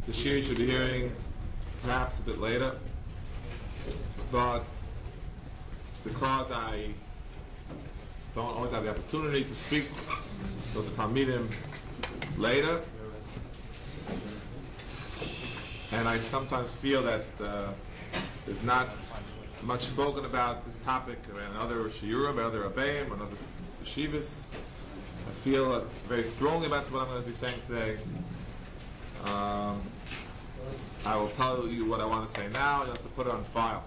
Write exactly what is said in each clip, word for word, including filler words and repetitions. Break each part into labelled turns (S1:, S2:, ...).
S1: The shir you should be hearing perhaps a bit later, but because I don't always have the opportunity to speak to the Talmidim later, and I sometimes feel that uh, there's not much spoken about this topic in other shiurim, other rabbeim, and other yeshivas. I feel uh, very strongly about what I'm going to be saying today. Um, I will tell you what I want to say now. You have to put it on file.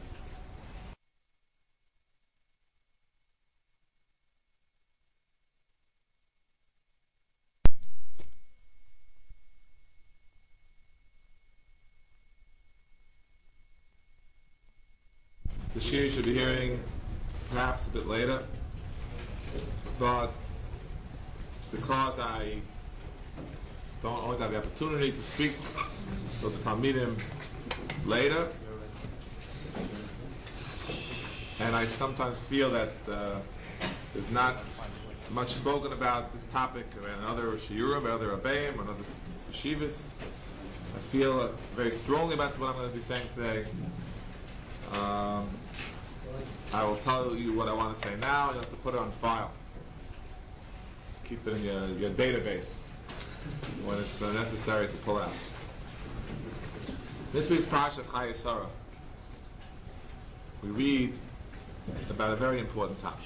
S1: The shir you should be hearing perhaps a bit later, but because I don't always have the opportunity to speak to the Talmidim later, and I sometimes feel that uh, there's not much spoken about this topic in other shiurim, other rabbeim, and other yeshivas. I feel uh, very strongly about what I'm going to be saying today. Um, I will tell you what I want to say now. You have to put it on file. Keep it in your, your database when it's uh, necessary to pull out. This week's Parsha of Chayei Sarah, we read about a very important topic.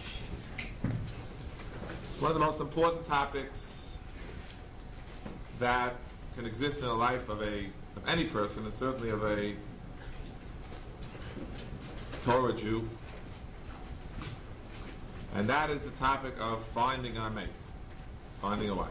S1: One of the most important topics that can exist in the life of a of any person, and certainly of a Torah Jew, and that is the topic of finding a mate, finding a wife.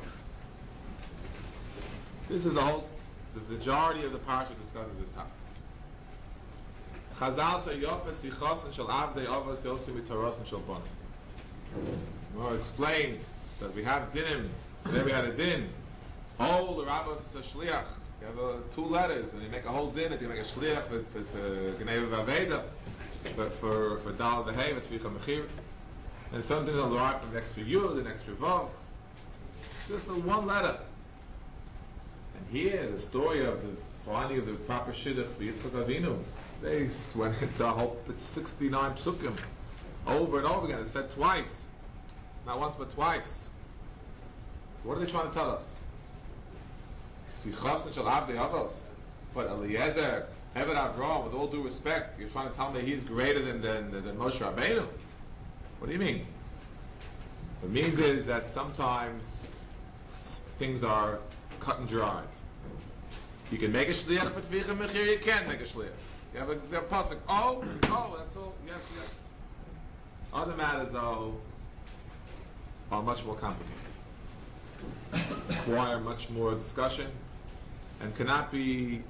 S1: This is the whole, the majority of the parsha discusses this topic. Chazal say Yofes Yichosen Shel Avdei Avos Yosim V'Toros Shel Bonim. Well, explains that we have dinim. Today we had a din. Oh, the Rabbos is a shliach. You have uh, two letters, and you make a whole din. You make a shliach for for for Gnei Vaveda, but for for Dal V'Hei V'Tzvicha Mechir, and something will arrive from the extra yud, an extra vav. Just a one letter. And here, the story of the finding of the proper shidduch for Yitzchak Avinu. They, when it's a whole, it's sixty-nine psukim, over and over again. It's said twice, not once but twice. So what are they trying to tell us? Sichas shel Avdei Avos, but Eliezer, Eved Avram, with all due respect, you're trying to tell me he's greater than than, than Moshe Rabbeinu? What do you mean? What it means is that sometimes things are cut and dried. You can make a shliach for tzvicha mechir. You can't make a shliach. You have a, a pasuk. Oh, oh, that's all. Yes, yes. Other matters, though, are much more complicated, require much more discussion, and cannot be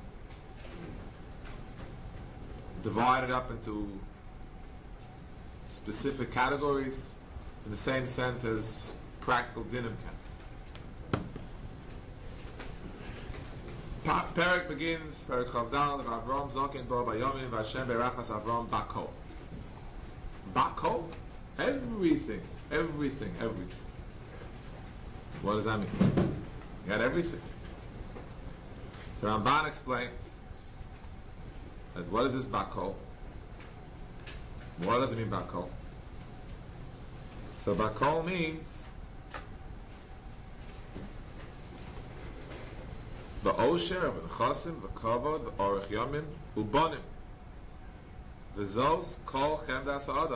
S1: divided up into specific categories in the same sense as practical dinim can. Perek begins, Perek Chavdal, Avram Zokin Bo Bayomim Vashem Berachas Avram Bako. Bako? Everything, everything, everything. What does that mean? You got everything. So Ramban explains that what is this Bako? What does it mean Bako? So Bako means the osher of the chasim, the kavod, the orech yomim, ubonim. V'zos kol chemdas ha'adam.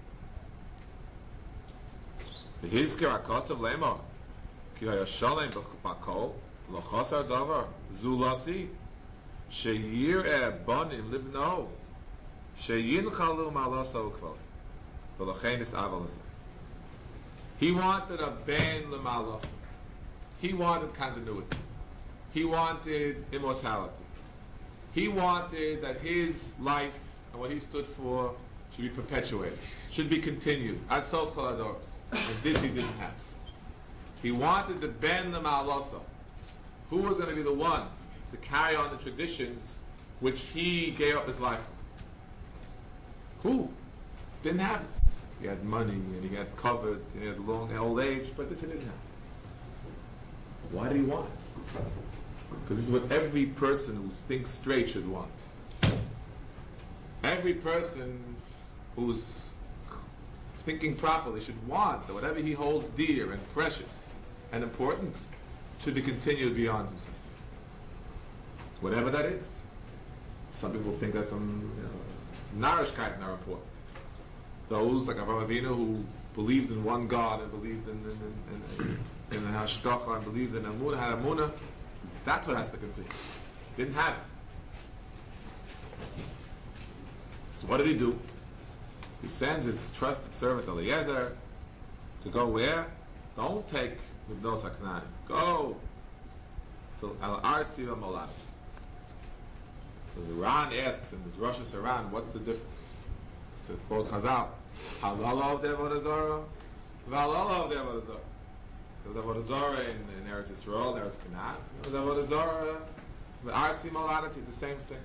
S1: V'hizkir ha'kosav lemar, ki ha'yashalem b'kol, l'chosar davar, zulasi, sheyir'eh bonim libno, sheyinchalu ma'alaso ukvod, v'lochein is aval hazeh. He wanted a ben l'ma'alaso. He wanted continuity. He wanted immortality. He wanted that his life and what he stood for should be perpetuated, should be continued. Ad sof kol hadoros. And this he didn't have. He wanted the ben l'ma'aloso. Who was going to be the one to carry on the traditions which he gave up his life for? Who? Didn't have it. He had money, and he had covered, and he had long old age, but this he didn't have. Why did he want it? Because this is what every person who thinks straight should want. Every person who's thinking properly should want that whatever he holds dear and precious and important should be continued beyond himself. Whatever that is. Some people think that some, you know, narishkeit are important. Those like Avraham Avinu who believed in one God and believed in in in, in, in hashgacha and believed in Amunah, had Amunah, that's what has to continue. Didn't have it. So what did he do? He sends his trusted servant Eliezer to go where? Don't take Mibnos HaKnani. Go to Al Artzi Molat. So the Ran asks in the Rosh Hashanah, what's the difference? To quote Chazal, Halal of the Avodah Zarah, Valal of the Avodah Zarah. There's Avodah Zarah in, in Eretz Yisrael, in Eretz Canaan. There's Avodah Zarah, the Artzi Molat, the same thing.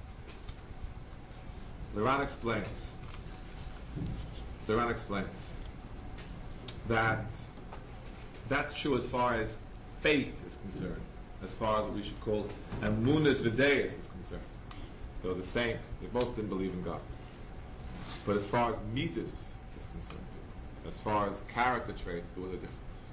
S1: The Ran explains. The Ran explains that that's true as far as faith is concerned, as far as what we should call emunas v'deis is concerned. They're the same. They both didn't believe in God. But as far as midas is concerned, as far as character traits, there was a difference.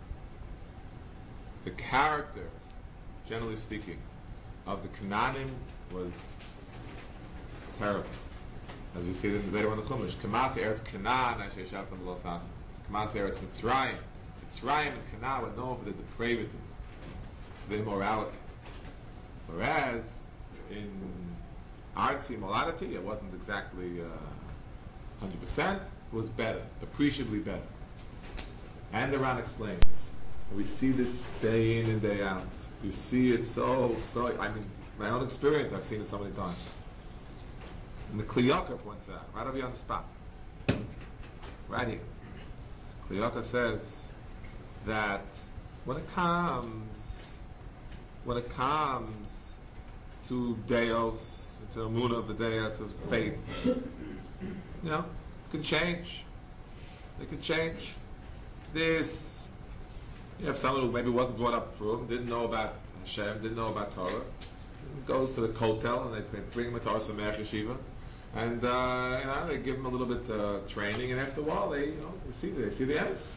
S1: The character, generally speaking, of the Canaanim was terrible. As we see it later on in the Chumash, Kamas Eretz Canaan, Asher Shavtam Lo Sasa. Kamas Eretz Mitzrayim. Mitzrayim and Canaan were known for the depravity, the immorality. Whereas in artsy morality, it wasn't exactly uh, one hundred percent, it was better, appreciably better. And the Ran explains, and we see this day in and day out. You see it so, so, I mean, my own experience, I've seen it so many times. And the Kli Yakar points out, right over here on the spot, right here. Kli Yakar says that when it comes, when it comes to Deos, to the Emunah of the Dea, to faith, you know, it can change. It can change. This, you have someone who maybe wasn't brought up through him, didn't know about Hashem, didn't know about Torah, goes to the kotel and they bring him a Torah Sameach Yeshiva. And uh, you know, they give them a little bit uh, training, and after a while, they you know they see they see the ends.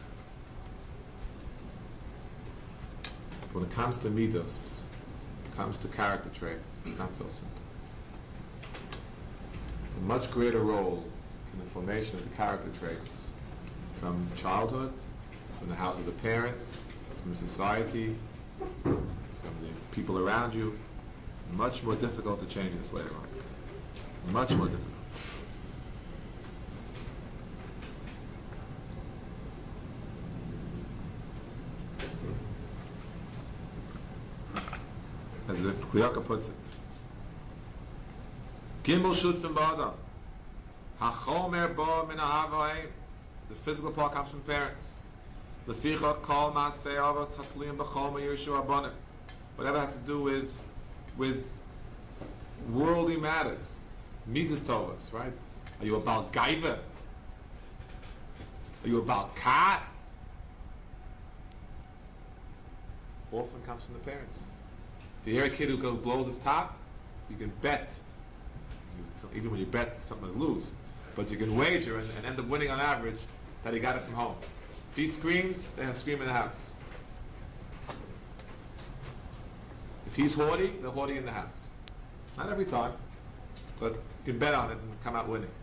S1: When it comes to midos, it comes to character traits, it's not so simple. A much greater role in the formation of the character traits from childhood, from the house of the parents, from the society, from the people around you. Much more difficult to change this later on. Much more difficult. As the Kli Yakar puts it, Gimel Shutzim Ba'adam, Hachomer Bo Min Ha'avoim. The physical part comes from parents. Lefichot Kol Ma'asei Avos Tatliyim B'Chol Me'Yirshu Abonim. Whatever has to do with with worldly matters. Midas Tovas, right? Are you a Baal Gaiva? Are you a Baal Kas? Often comes from the parents. If you hear a kid who goes, blows his top, you can bet. So even when you bet, sometimes lose. But you can wager and, and end up winning on average that he got it from home. If he screams, they'll scream in the house. If he's haughty, they're haughty in the house. Not every time, but you can bet on it and come out winning.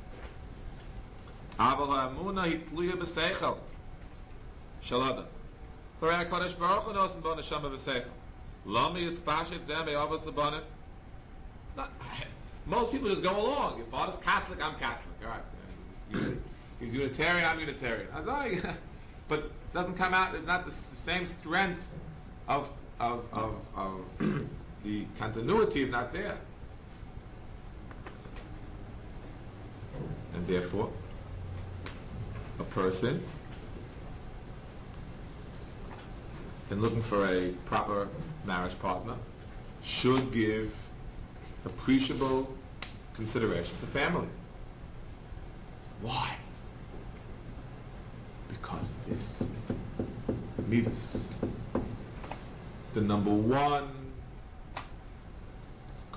S1: Aval ha'amuna hitluya b'seichel shalada. Farei HaKadosh Baruch Hu nosen bo neshama b'seichel. Lami yispashet zeh me'avos l'banim. Most people just go along. Your father's Catholic, I'm Catholic. All right. He's, he's Unitarian, I'm Unitarian. That's all you, but it doesn't come out. There's not the, the same strength of of of, of the continuity is not there. And therefore, a person in looking for a proper marriage partner should give appreciable consideration to family. Why? Because of this midas. The number one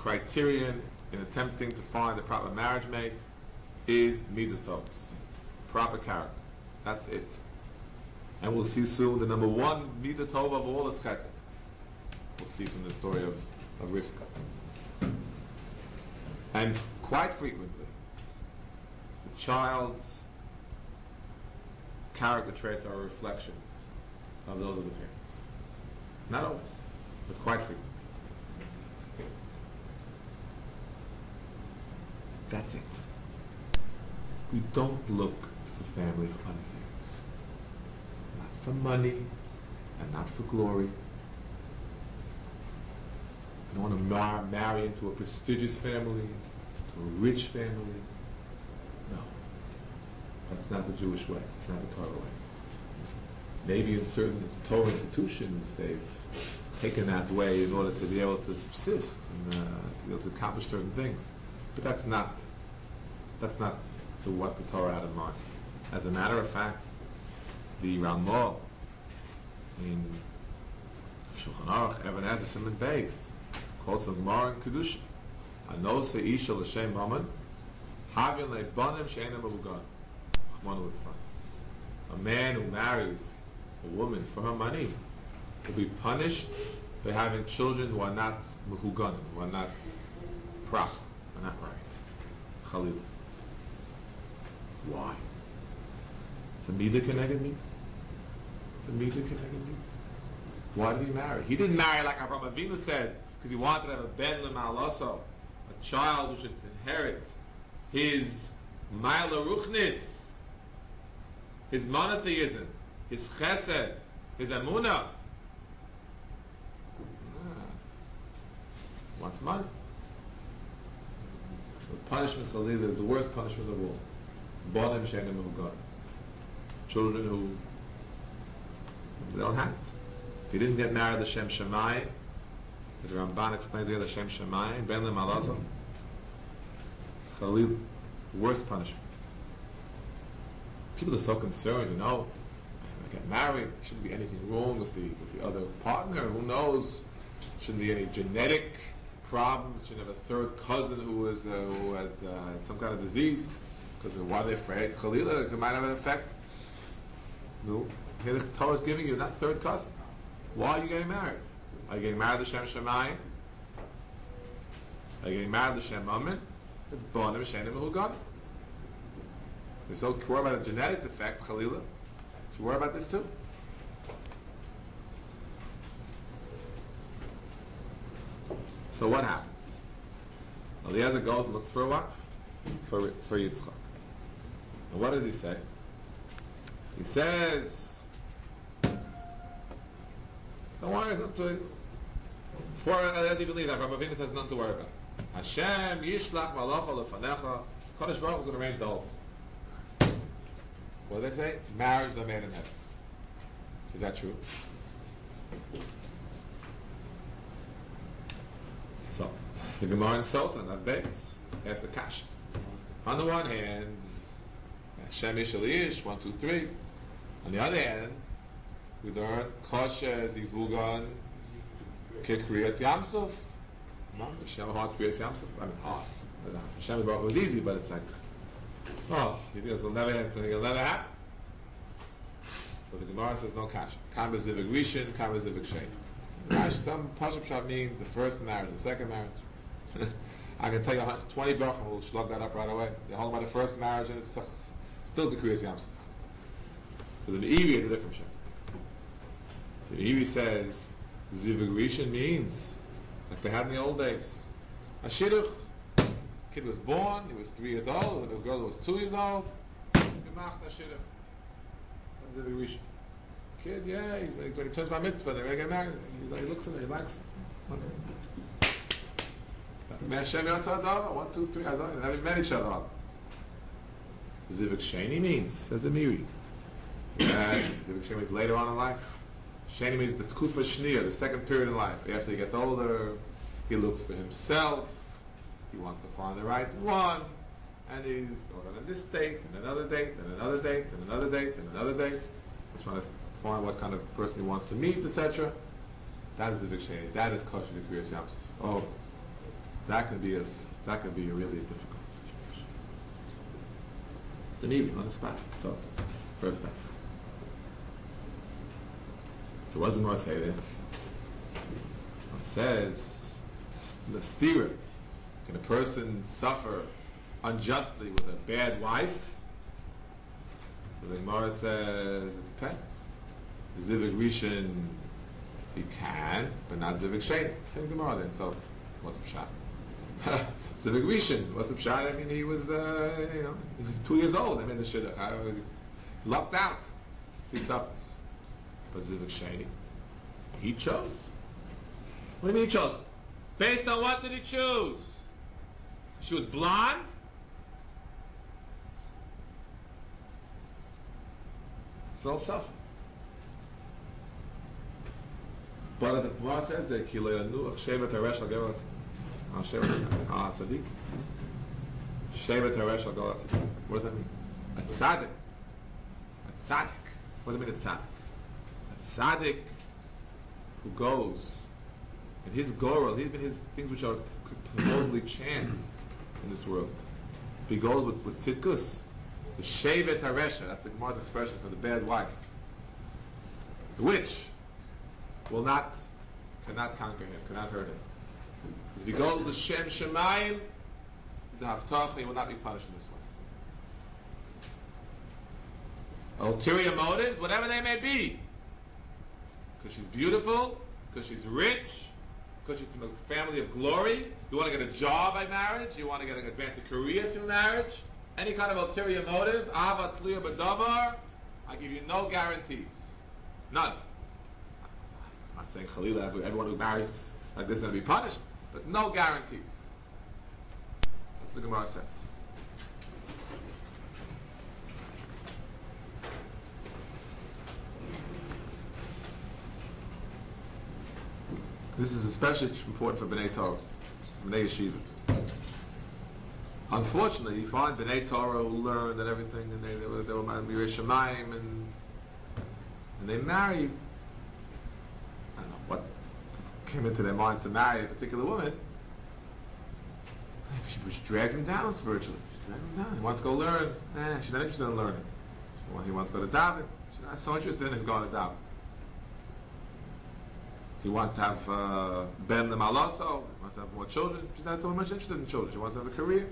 S1: criterion in attempting to find a proper marriage mate is midas tovos, proper character. That's it. And we'll see soon the number one midah tova of all is chesed. We'll see from the story of, of Rivka. And quite frequently, the child's character traits are a reflection of those of the parents. Not always, but quite frequently. That's it. We don't look to the family for other things. Not for money and not for glory. I don't want to mar- marry into a prestigious family, to a rich family. No. That's not the Jewish way. It's not the Torah way. Maybe in certain Torah institutions they've taken that way in order to be able to subsist and uh, to be able to accomplish certain things. But that's not that's not the, what the Torah had in mind. As a matter of fact, the Ramah in Shulchan Aruch, Even Ezer Siman Beis, calls the Gemara in Kedusha, Anose Isha L'Shem Mammon, Havin Le'Banim She'enem Mehugan. Chmanu Litzlan. A man who marries a woman for her money will be punished by having children who are not Mehugan, who are not proper, are not right. Chalil. Why? It's a midah keneged midah. It's a midah keneged midah. Why did he marry? He didn't marry like Avraham Avinu said because he wanted to have a ben l'ma'alaso, a child who should inherit his ma'ala ruchnis, his monotheism, his chesed, his emunah. Ah. Wants money. The punishment Chalil is the worst punishment of all. Banim she'enem mehugan. Children who they don't have it. If he didn't get married to Shem Shammai, as the Ramban explains here, the Shem Shammai, Ben L'Malazim, Chalil, worst punishment. People are so concerned, you know, I get married, there shouldn't be anything wrong with the with the other partner, who knows, shouldn't be any genetic problems, shouldn't have a third cousin who was uh, who had uh, some kind of disease, because why are they afraid? Chalila, it might have an effect. No, here the Torah is giving you not third cousin. Why are you getting married? Are you getting married to Shem Shammai? Are you getting married to Shem Amen? It's Banim She'enem Mehugan. You're so worried about a genetic defect, Chalila. You worry about this too. So what happens? Eliezer goes and looks for a wife for for Yitzchak. And what does he say? He says, "Don't worry, not to." For as he believes, Avraham Avinu says nothing to worry about. Hashem yishlach malacha lefanecha. Kodesh Baruch Hu is going to arrange the whole thing. What do they say? Marriage the man in heaven. Is that true? So, the Gemara in Sultan, that base, asks the Kash. On the one hand, Hashem Yishal Yish, one, two, three. On the other hand, we learn Kosher Zivugan Kikriyas Yamsuf. Hashem hard Kriyas Yamsuf. I mean, hard. Hashem Baruch was easy, but it's like, oh, you think it'll never happen? It'll never happen. So the Gemara says no Kash. Kam is Zivig Rishon, Kam is Zivig Shein. Some Pashup Shah means the first marriage, the second marriage. I can tell you twenty brachim and we'll slug that up right away. They're talking about the first marriage and it's still the Kriyas Yamsuf. So the Meiri is a different Shem. The Meiri says Zivig Rishon means like they had in the old days. A shidduch, kid was born, he was three years old, and the girl was two years old. Gemacht a shidduch. That's Zivig Rishon. Kid, yeah, he's like, when he turns my mitzvah, they're going to get married. He, he looks at it, he likes it. That's me Hashem Yotzad Dava. One, two, three. They haven't met each other. Zivik Sheni means, says the Meiri. Zivik Sheni means later on in life. Sheni means the Tkufa Shniya, the second period in life. After he gets older, he looks for himself. He wants to find the right one. And he's going on this date, and another date, and another date, and another date, and another date. He's trying to find what kind of person he wants to meet, et cetera. That is the Sheni. That is kosher to Kriyas Yamsuf. Oh, that could be a s- that could be a really difficult situation. The need understand. So first time. So what does the Gemara say there? It says the stira. Can a person suffer unjustly with a bad wife? So the Gemara says it depends. Zivik Rishon, he can, but not Zivik Shein. Same Gemara then. So what's the pshat? Zivik Rishon, what's the pshat? I mean, he was, uh, you know, he was two years old. I mean, the shidduch, uh, locked out. So he suffers. But Zivik Shein, he chose. What do you mean he chose? Based on what did he choose? She was blonde? So suffer. But as the Gemara says there, Ki lo yanuach shevet haresh al gevel tzaddik. Shevet haresh al gevel tzaddik. What does that mean? A tzaddik. A tzaddik. What does it mean a tzaddik? A tzaddik who goes in his gorel, even his things which are supposedly chance in this world. If he goes with, with tzidkus, it's a shevet haresha, that's the Gemara's expression for the bad wife. The witch will not, cannot conquer him, cannot hurt him. If he goes with Shem Shemayim, the Haftarah, he will not be punished in this way. Ulterior motives, whatever they may be. Because she's beautiful, because she's rich, because she's from a family of glory. You want to get a job by marriage, you want to get an advance a career through marriage. Any kind of ulterior motive, Ahava Tliya B'davar, I give you no guarantees. None. I'm not saying Khalila, everyone who marries like this is going to be punished, but no guarantees. That's what the Gemara says. This is especially important for B'nai Torah, B'nai Yeshiva. Unfortunately, you find B'nai Torah who learned and everything, and they, they were they were Mirei Shemayim, and and they marry. I don't know what came into their minds to marry a particular woman. She, she drags him down spiritually. She drags him down. He wants to go learn. Eh, she's not interested in learning. She, he wants to go to daven. She's not so interested in his going to daven. He wants to have uh, ben lemalaso. He wants to have more children. She's not so much interested in children. She wants to have a career.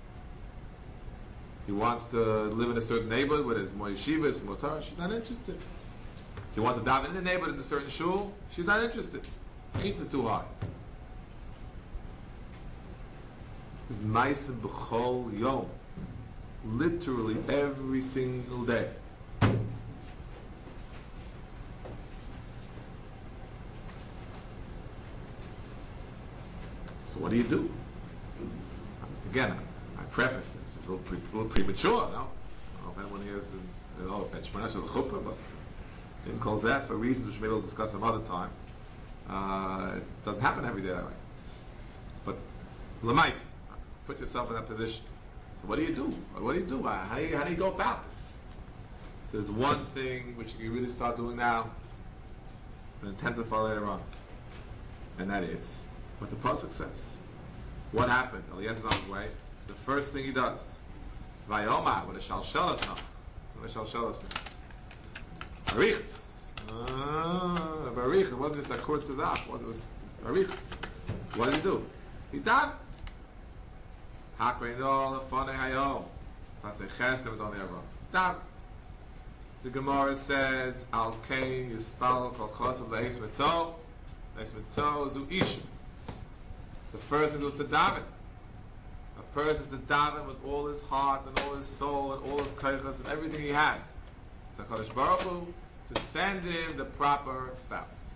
S1: He wants to live in a certain neighborhood where there's more yeshivas, more Torah. She's not interested. He wants to daven in the neighborhood in a certain shul. She's not interested. Chitz is too high. It's ma'aseh b'chol yom, literally every single day. So what do you do? Again, I preface this. It's a little, pre- a little premature, no? I don't know if anyone here is, oh, benchmanash of the chuppah, but in Kol Zeh, for reasons which maybe we'll discuss some other time, uh, it doesn't happen every day that way. But, l'mais, put yourself in that position. So what do you do? What do you do? How do you, how do you go about this? So there's one thing which you really start doing now, and intensify later on, and that is what the pasuk says. What happened? Eliezer is on his way. The first thing he does, Vayoma, what a shalshelas now. What a shalshelas means. Barichas. Ah, Barich. It wasn't just a kurz zazach. It was Barichas. What did he do? He davens. Hakreino lefane hayom. Pasei chesed v'don yavo. Davens. The Gemara says, Al kein yispal kol chosav le'es mitzo. Le'es mitzo zu isha. The first thing was to daven. A person is to daven with all his heart and all his soul and all his kaichas and everything he has. To HaKadosh Baruch Hu to send him the proper spouse.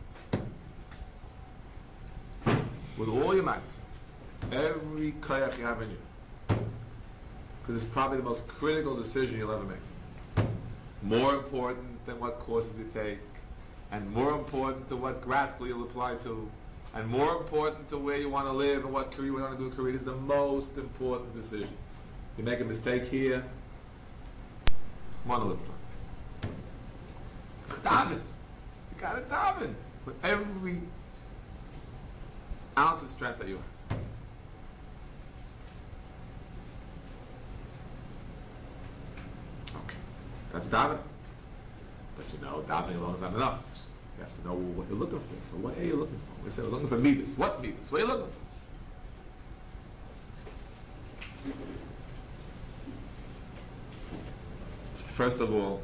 S1: With all your might. Every kayak you have in you. Because it's probably the most critical decision you'll ever make. More important than what courses you take. And more important to what grad school you'll apply to. And more important to where you want to live and what career you want to do a career. This is the most important decision. You make a mistake here, monoliths. Daven. You got to daven with every ounce of strength that you have. That's davening. But you know, davening alone is not enough. You have to know what you're looking for. So what are you looking for? We say we're looking for midas. What midas? What are you looking for? So first of all,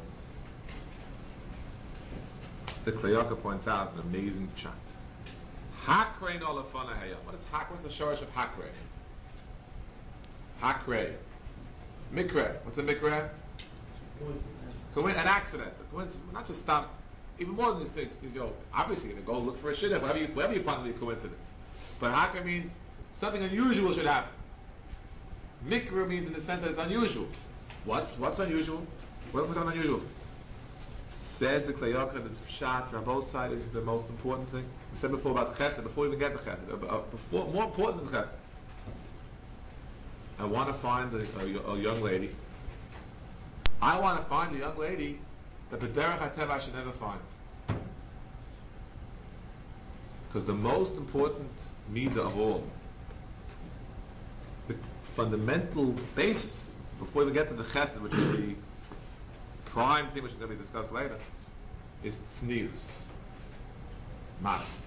S1: the Kliyaka points out an amazing chat. Hakrein olafana hayam. What is hak? What's the shorish of hakrein? Hakrein. Mikre. What's a mikre? Coincidence. An accident. A coincidence. Not just stop. Even more than this thing. You go. Obviously, you're gonna go look for a shidduch. Whatever you, whatever you find to be a coincidence. But hakrein means something unusual should happen. Mikre means in the sense that it's unusual. What's what's unusual? What was unusual? Says the Kliyaka that the pshat from both sides is the most important thing. We said before about chesed, before we even get to chesed, before, more important than chesed. I want to find a, a, a young lady. I want to find a young lady that b'derech hatev I should never find. Because the most important midah of all, the fundamental basis, before we get to the chesed, which is the prime thing which is going to be discussed later, is tznius, modesty.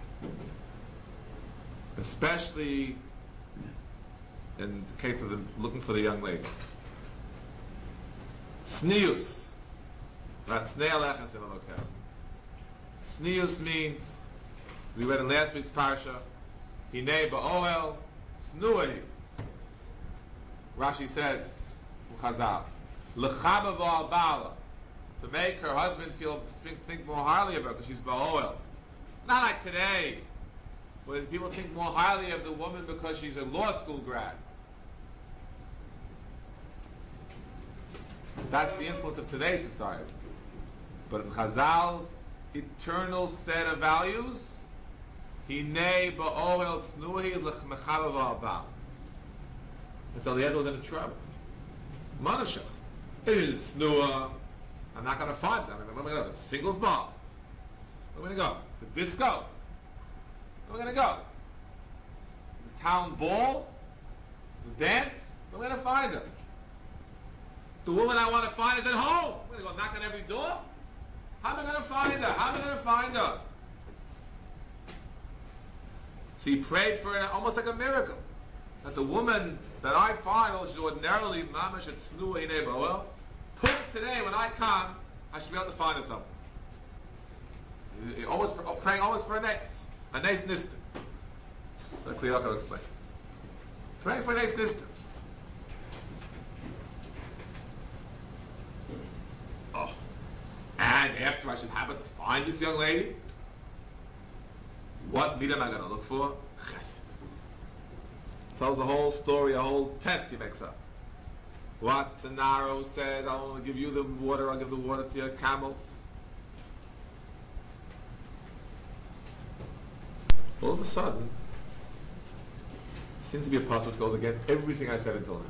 S1: Especially in the case of the, looking for the young lady. Tznius. Tznius means, we read in last week's parsha, Hinei ba'oel tznuahi. Rashi says, Chazal, l'chaba v'al ba'ala, to make her husband feel think, think more highly of her because she's ba'oel. Not like today, when people think more highly of the woman because she's a law school grad. That's the influence of today's society. But in Chazal's eternal set of values, Hinei ba'oel tznuahi is l'chmechava v'al ba'al. And so the other was in trouble. Manashach. It is tznuah. I'm not going to find them. Where am I going to go? The singles bar. Where am I going to go? The disco. Where am I going to go? The town ball? The dance? Where am I going to find them? The woman I want to find is at home. I'm going to go knock on every door? How am I going to find her? How am I going to find her? So he prayed for it almost like a miracle. That the woman that I find, well, she's ordinarily mamash at tznuah hinei ba'oel, put today when I come, I should be able to find her something. You're always praying always for a next, a next nista. Like Kliyaka explains. Praying for a next nista. Oh. And after I should happen to find this young lady, what midah am I going to look for? Chesed. Tells a whole story, a whole test he makes up. What the Naro said, I'll only give you the water, I'll give the water to your camels. All of a sudden, seems to be a passage which goes against everything I said until now.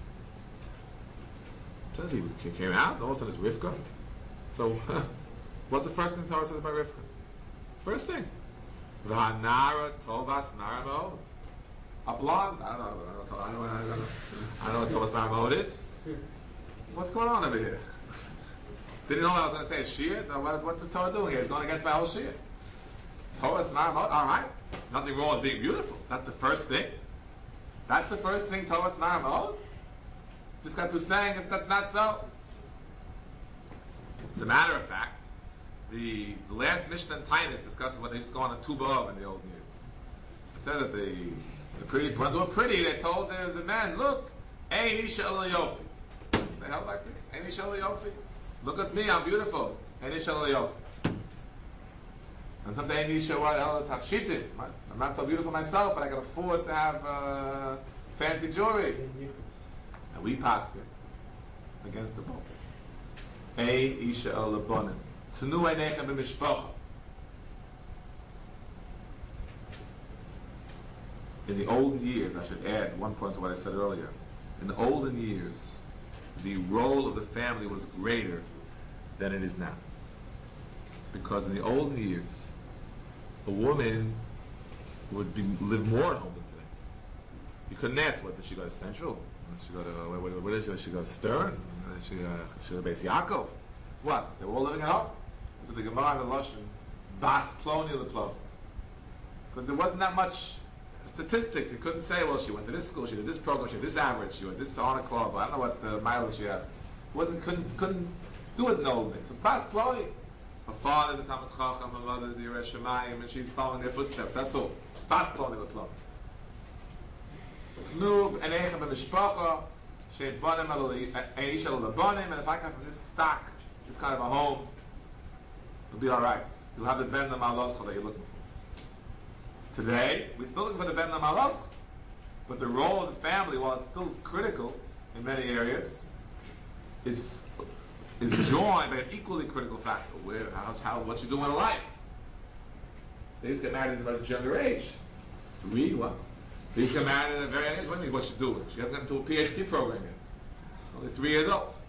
S1: Says he came out, and all of a sudden it's Rivka. So, what's the first thing the Torah says about Rivka? First thing. V'hanara tovas maramot. A blonde? I don't know. I don't know, I don't know, I don't know, I don't know what tovas maramot is. What's going on over here? Didn't know what I was going to say. Shia? So what, what's the Torah doing here? It's going against my whole Shia. Tovas maramot? All right. Nothing wrong with being beautiful. That's the first thing. That's the first thing, tovas maramot? Just got through saying that that's not so. As a matter of fact, the, the last Mishnah in Tainus discusses what they used to go on a Tu B'Av in the old years. It says that the, the pretty, ones who were pretty, they told the, the men, look, Ein Isha Ela Yofi. They held like this, Ein Isha Ela Yofi. Look at me, I'm beautiful. Ein Isha Ela Yofi. And sometimes Ein Isha Ela Tachshitim. I'm not so beautiful myself, but I can afford to have uh, fancy jewelry. And we paskin against the both. Ein Isha Ela Bonim. Tenu Einechem B'mishpacha. In the olden years, I should add one point to what I said earlier. In the olden years, the role of the family was greater than it is now. Because in the olden years, a woman would be, live more at home than today. You couldn't ask, what, did she go to Central? Did she go to, what, what did she, did she go to Stern? Did she, uh, she go to Beis Yaakov? What? They were all living at home. So the Gemara and the Lashon, Bas Ploni Leploni. Because there wasn't that much statistics. You couldn't say, well, she went to this school, she did this program, she had this average, she went this honor club. I don't know what the mileage she has. Wasn't couldn't couldn't do it in the old days. So it's Bas Ploni. Her father is a Talmid Chacham, her mother is a Yiras Shemayim, and she's following their footsteps. That's all. Bas Ploni Leploni. So it's Nub, Enechem, and Mishpacha, She'et Banim, Eish El Lebanim, and if I come from this stock, this kind of a home, it'll be all right. You'll have the Ben Lamaloscha that you're looking for. Today, we're still looking for the Ben Lamaloscha, but the role of the family, while it's still critical in many areas, is is joined by an equally critical factor. Where, how, how, what you do in life. They just get married at a younger age. Three, what? They just get married at a very young age. What do you mean, what you do? She hasn't gotten into a PhD program yet. She's only three years old.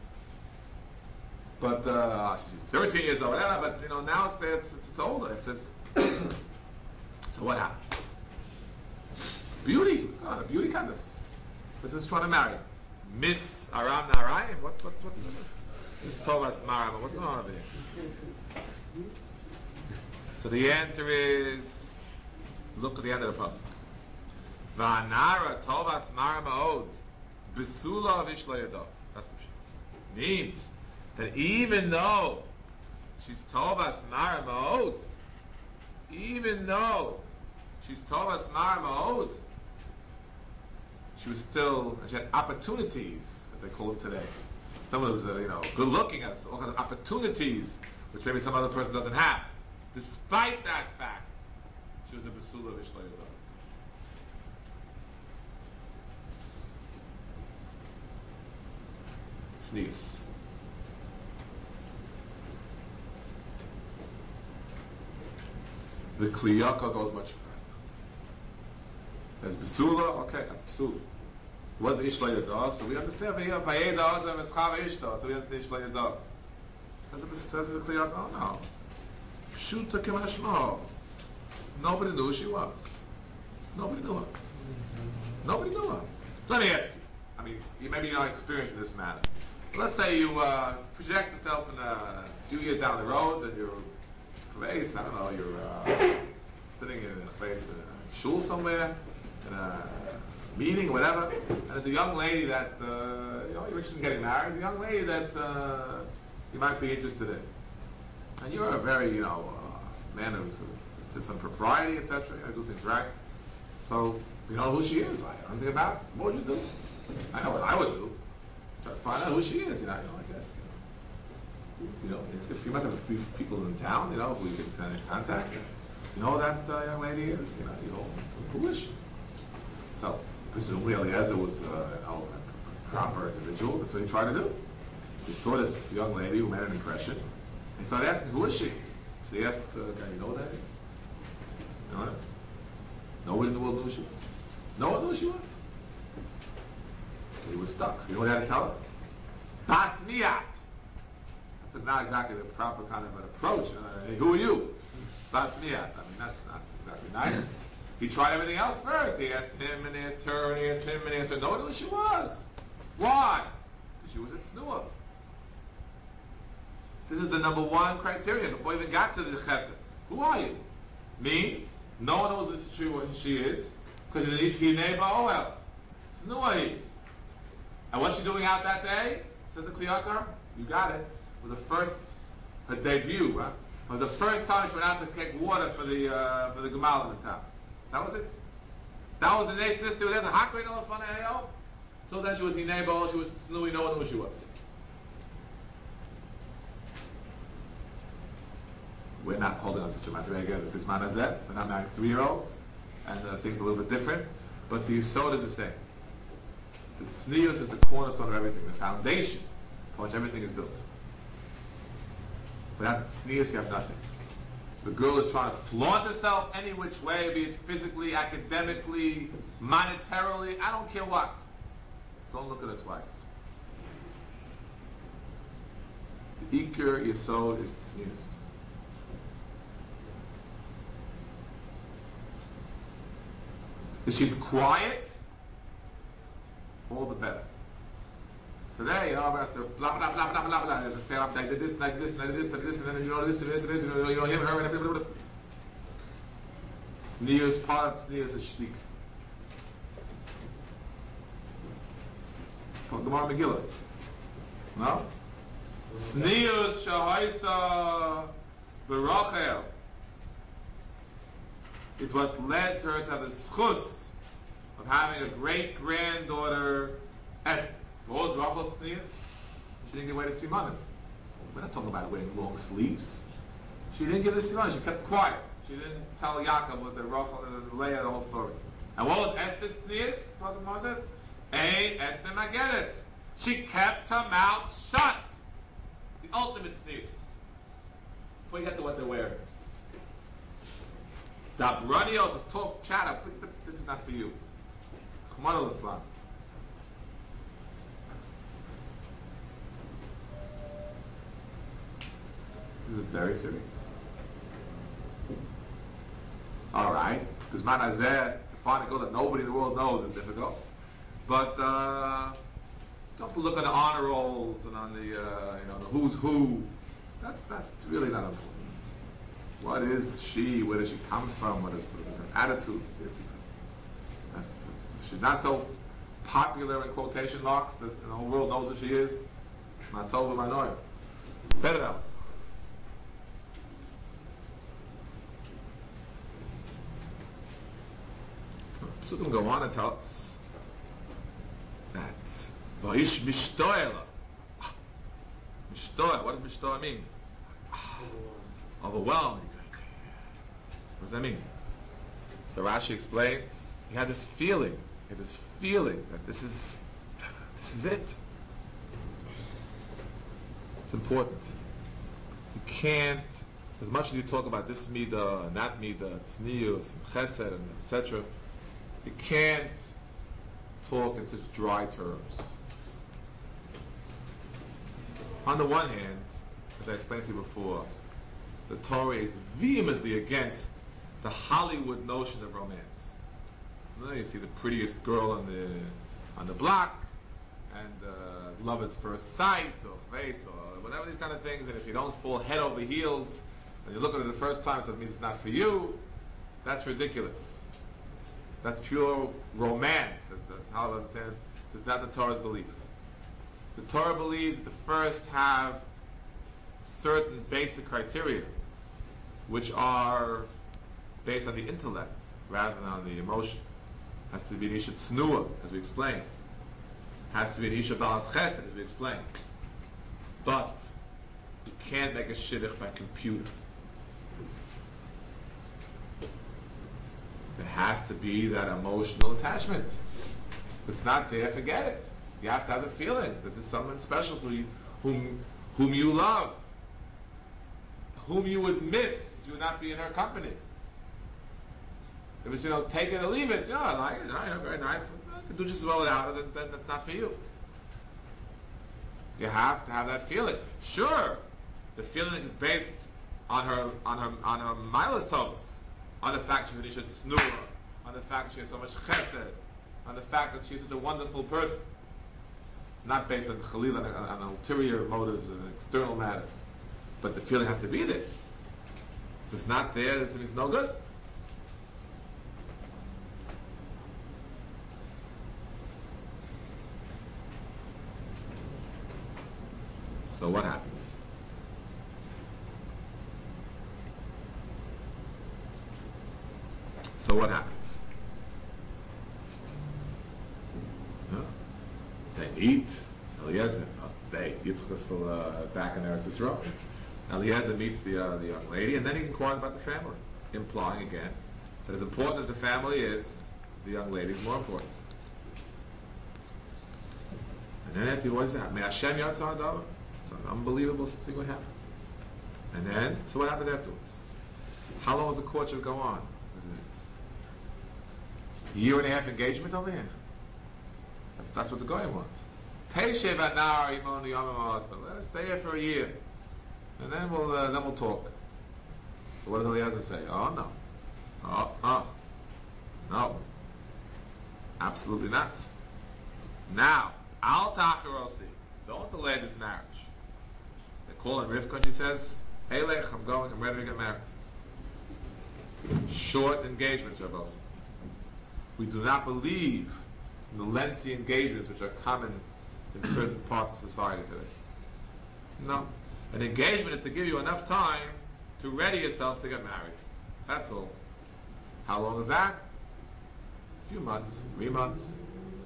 S1: But uh, she's thirteen years old, whatever. But you know, now it's it's, it's older. If it's so, what happens? Beauty. What's going on? A beauty contest. This was trying to marry Miss Aram Narayan. What what's what's this? This Tovas Maram. What's going on over here? So the answer is, look at the end of the pasuk. Va'anara Tovas Maram Od Besula Vishlayado. That's the pshat. Means that even though she's Tovas Mara Ma'od, even though she's Tovas Mara Ma'od, she was still, she had opportunities, as they call it today. Someone who's, uh, you know, good looking, has all kinds of opportunities, which maybe some other person doesn't have. Despite that fact, she was a Besula Vishlayado. Sneeze. The Kliyaka goes much further. There's Besula, okay, that's Besula. It wasn't Ishla Yadah, so we understand here, Vayeda Adam is Chava Ishta, so we understand Ishla Yadah. Says the Kliyaka, oh no. Pshuta Kimashma. Nobody knew who she was. Nobody knew her. Nobody knew her. Let me ask you, I mean, you maybe not experienced in this matter. Let's say you uh, project yourself in a few years down the road, and you're place, I don't know, you're uh, sitting in a place, in a shul somewhere, in a meeting, whatever, and there's a young lady that, uh, you know, you're interested in getting married, there's a young lady that uh, you might be interested in. And you're a very, you know, uh, man who's uh, some propriety, et cetera, you know, do things right. So, you know who she is, right? Anything about it? What would you do? I know what I would do. Try to find out who she is, you know, you know, I guess, you know. You know, if you must have a few people in town, you know, who you can uh, contact. You know who that uh, young lady is? You know, you know, who is she? So, presumably Eliezer was uh, you know, a proper individual. That's what he tried to do. So he saw this young lady who made an impression. He started asking, who is she? So he asked the guy, you know who that is? You know what? Nobody in the world knew who she was. No one knew who she was. So he was stuck. So you know what he had to tell her? Bas Miyat. That's not exactly the proper kind of an approach. Uh, hey, who are you? Bas Miyat. I mean, that's not exactly nice. He tried everything else first. He asked him and he asked her and he asked him and he asked her. No one knew who she was. Why? Because she was at Snua. This is the number one criterion before we even got to the chesed. Who are you? Means no one knows this is true what she is because it's Ishki Neba Oel. Snua. And what's she doing out that day? Says the Kliyakar. You got it. It was the first, her debut, right? It was the first time she went out to take water for the uh, for the Gemal in the town. That was it. That was the next this There's a hot grade on the fun of Till then she was Hinebo, she was Snui, no one knew who she was. We're not holding on such a matter again as Bisman Azet. We're not marrying three-year-olds, and uh, things are a little bit different. But the Yisod is the same. The Tznius is the cornerstone of everything, the foundation on which everything is built. Without the tznius, you have nothing. The girl is trying to flaunt herself any which way, be it physically, academically, monetarily, I don't care what. Don't look at her twice. The Iker Yesod is tznius. If she's quiet, all the better. Today, you know, I have to blah blah blah blah blah blah. There's a say I did this, and I did this, and I did this, and I did this, and then you know this, and this, and this, and you know him, her, and blah blah blah. Sneers, part of sneers is shtick. From Gemara Megillah. No? Sneers shahaisa berachel is what led her to have the schus of having a great granddaughter, Esther. What was Rachel's sneers? She didn't give away the simanim. We're not talking about wearing long sleeves. She didn't give the simanim. She kept quiet. She didn't tell Yaakov with the Rachel and the Leah the whole story. And what was Esther's sneers? Pasuk Moses says, "Ein Esther Magedes." She kept her mouth shut. The ultimate sneers. Before you get to what they're wearing. Dabranios or talk chatter. This is not for you. Chman al-Islam. This is very serious. All right, because man hazeh, to find a girl that nobody in the world knows is difficult. But uh, you have to look on the honor rolls and on the uh, you know the who's who. That's that's really not important. What is she? Where does she come from? What is her attitude? This is uh, she's not so popular in quotation marks that the whole world knows who she is. Matova Manoy. Better now. So we can go on and tell us that Vaish Mishtoela. Mishtoela, what does Mishtoela mean? Overwhelmed. What does that mean? So Rashi explains, he had this feeling, he had this feeling that this is this is it. It's important. You can't, as much as you talk about this midah and that midah, tznius and chesed and et cetera, you can't talk in such dry terms. On the one hand, as I explained to you before, the Torah is vehemently against the Hollywood notion of romance. You know, you see the prettiest girl on the on the block, and uh, love at first sight, or face, or whatever these kind of things, and if you don't fall head over heels, and you look at it the first time, so that means it's not for you, that's ridiculous. That's pure romance, as, as how I understand it. Is not the Torah's belief. The Torah believes that the first have certain basic criteria, which are based on the intellect rather than on the emotion. Has to be an isha tznuah, as we explained. Has to be an isha balas chesed, as we explained. But you can't make a shidduch by computer. There has to be that emotional attachment. If it's not there, forget it. You have to have the feeling that there's someone special for you, whom whom you love, whom you would miss if you would not be in her company. If it's, you know, take it or leave it, yeah, I like it, yeah, very nice, I can do just as well without it, then, then that's not for you. You have to have that feeling. Sure, the feeling is based on her on her on her milas tovos, on the fact that she should snore, on the fact that she has so much chesed, on the fact that she's such a wonderful person. Not based on chalil, on, on ulterior motives and external matters. But the feeling has to be there. If it's not there, it's, it's no good. So what happens? So what happens? Huh? They eat. Eliezer, uh, they. Yitzchak is still uh, back in Eretz Yisrael. Eliezer meets the uh, the young lady, and then he inquires about the family, implying again that as important as the family is, the young lady is more important. And then at the what is that? May Hashem Yatzah Hadavar. It's an unbelievable thing what happened. And then, so what happened afterwards? How long was the courtship go on? Was it a year and a half engagement over here? That's, that's what the Goyim wants. Teishev anar imon yomim asam. Let's stay here for a year, and then we'll uh, then we'll talk. So what does Eliezer say? Oh no, oh oh, no, absolutely not. Now al tacharosi. Don't delay this marriage. They call in Rivka and she says, hey Lech, I'm going, I'm ready to get married. Short engagements, Rabbi Osa. We do not believe in the lengthy engagements which are common in certain parts of society today. No. An engagement is to give you enough time to ready yourself to get married. That's all. How long is that? A few months, three months.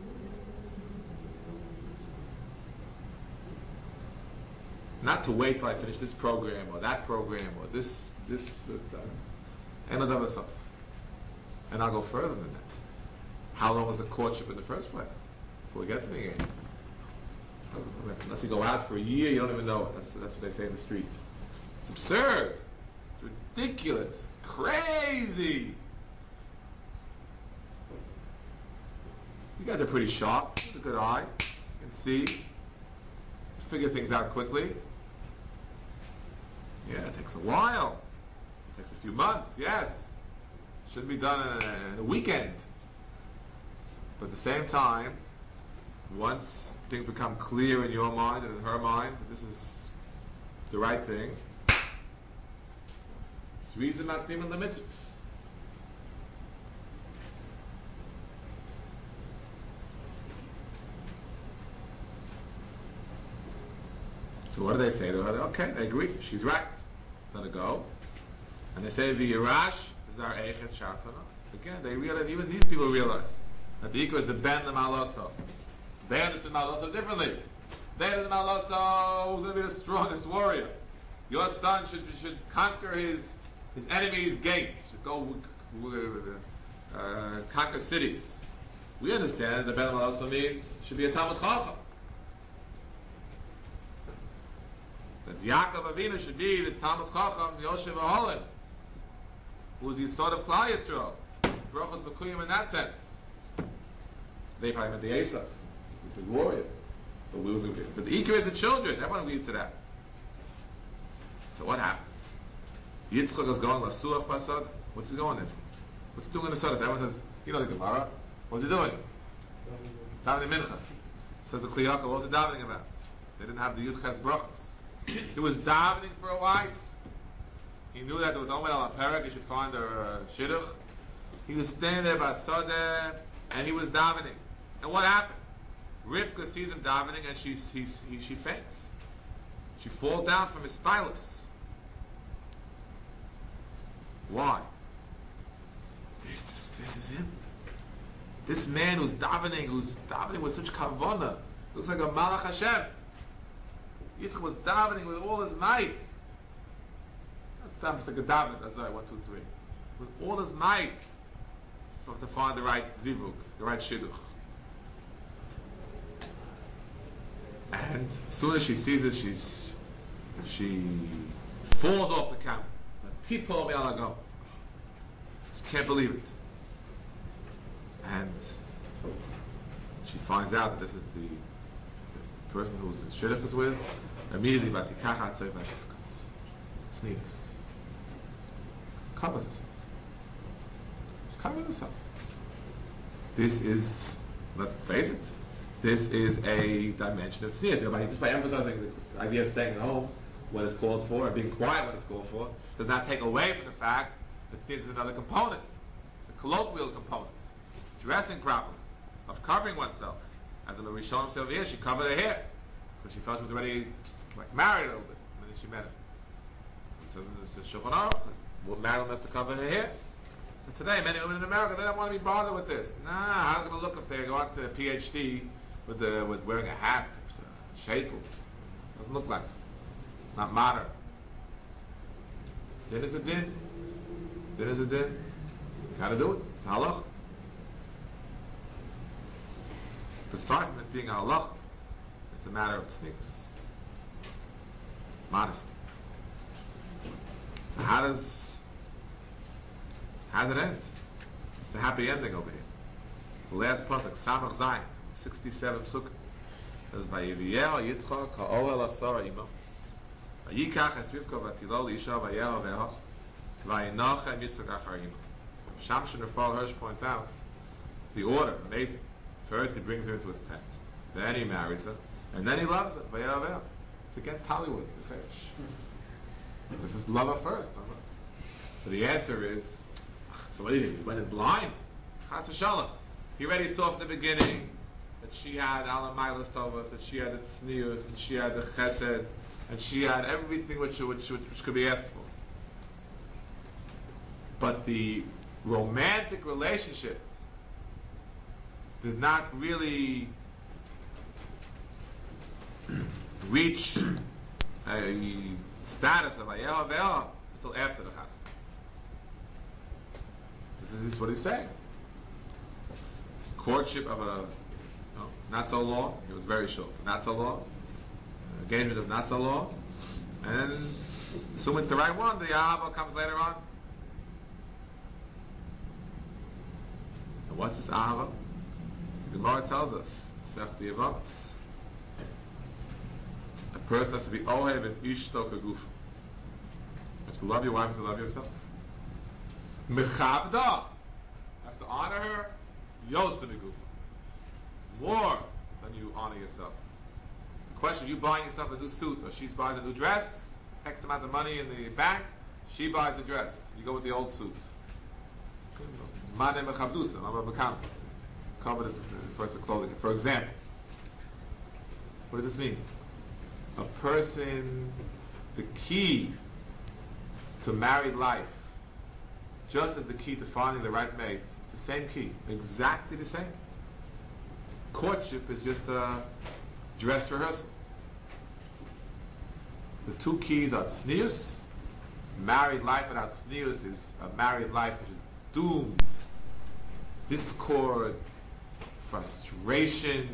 S1: Not to wait till I finish this program or that program or this, this, uh, and other stuff. And I'll go further than that. How long was the courtship in the first place before we get to the engagement? Unless you go out for a year, you don't even know it. That's, that's what they say in the street. It's absurd. It's ridiculous. It's crazy. You guys are pretty sharp. You have a good eye. You can see. Figure things out quickly. Yeah, it takes a while. It takes a few months, yes. Shouldn't be done in a, in a weekend. But at the same time, once things become clear in your mind and in her mind that this is the right thing, it's reason not even the mitzvahs. So what do they say to her? Okay, they agree. She's right. Let her go. And they say the Yerash is our Eiches Shasana. Again, they realize, even these people realize that the Ikra is the Ben the Maloso. They understood Maloso differently. They understood Maloso who's going to be the strongest warrior. Your son should should conquer his his enemy's gate. Should go uh, conquer cities. We understand that Ben Maloso means should be a Talmud Chacham. That Yaakov Avinu should be the Talmud Chacham, Yosef Aholim, who's the Yisod of Klal Yisrael. Brachos B'kuyim in that sense. They probably meant the Esav. He's a big warrior. But, we was, but the Iker is the children. Everyone agrees to that. So what happens? Yitzchak is going Lasuach Basad. What's he going there for? What's he doing in the Sodas? Everyone says, you know the Gemara. What's he doing? Davening Mincha. Says the Kli Yakov, what was he davening about? They didn't have the Yud Ches Brachos. He was davening for a wife. He knew that there was Omer al Perek, he should find a uh, shidduch. He was standing there by Sadeh, and he was davening. And what happened? Rivka sees him davening, and she, he, he, she faints. She falls down from his spilus. Why? This, this, this is him. This man who's davening, who's davening with such kavanah, looks like a Malach Hashem. Yitzchak was davening with all his might. That's time it's like a daven. That's right, one, two, three. With all his might for, to find the right zivug, the right shidduch. And as soon as she sees it, she's she falls off the camel. People me ala go. She can't believe it. And she finds out that this is the, the person who's the shidduch is with. Immediately, Vatikacha Tzei Vatiskas. Sneaks. Covers herself. She covers herself. This is, let's face it, this is a dimension of tznius. You know, by, just by emphasizing the idea of staying at home when it's called for and being quiet when it's called for, does not take away from the fact that tznius is another component, a colloquial component, dressing properly, of covering oneself. As a Rishon said over here, she covered her hair because she felt she was already like married a little bit when she met him. It says in the Shulchan Aruch, married has to cover her hair. But today, many women in America, they don't want to be bothered with this. Nah, how are they going to look if they go out to a P H D with the with wearing a hat, a sheitel? It doesn't look nice. It's not modern. Din is a din. Din is a din. Got to do it. It's halach. Besides from this being a halach, it's a matter of tznius, modesty. So how does how does it end? It's the happy ending over here. The last pasuk, Samach Zayin, sixty-seven psukim. Says, "Vayiviyel Yitzchak ha'oel asara imo, vayikach es Rivka v'tilo l'isha v'yeho v'eho, v'yinochem Yitzchak achar imo." So Shamshin Rafal Hirsch points out the order, amazing. First, he brings her into his tent. Then he marries her. And then he loves her. It's against Hollywood, the fish. The first love her first. So the answer is, so what did he do? He went in blind. Chas v'shalom. He already saw from the beginning that she had Alam Milas Tovas, that she had the tznius, and she had the chesed, and she had everything which, which, which, which could be asked for. But the romantic relationship did not really reach a status of Ayah Ve'ah until after the chassid. This is, this is what he's saying. Courtship of a, you know, not so long, it was very short, not so long, engagement of not so long, and assuming it's the right one, the Ahava comes later on. And what's this Ahava? The Gemara tells us, Sech Diavamas. A person has to be Ohev es Ishto Kaguf. You have to love your wife as you love yourself. Mechabda. You have to honor her. Yosem Gufa. More than you honor yourself. It's a question of you buying yourself a new suit, or she's buying a new dress, X amount of money in the bank, she buys the dress. You go with the old suit. Mane Mechabdusa, Mama Bekam. Covered as refers to clothing. For example, what does this mean? A person, the key to married life, just as the key to finding the right mate, it's the same key, exactly the same. Courtship is just a dress rehearsal. The two keys are tznius. Married life without tznius is a married life which is doomed to discord, frustration,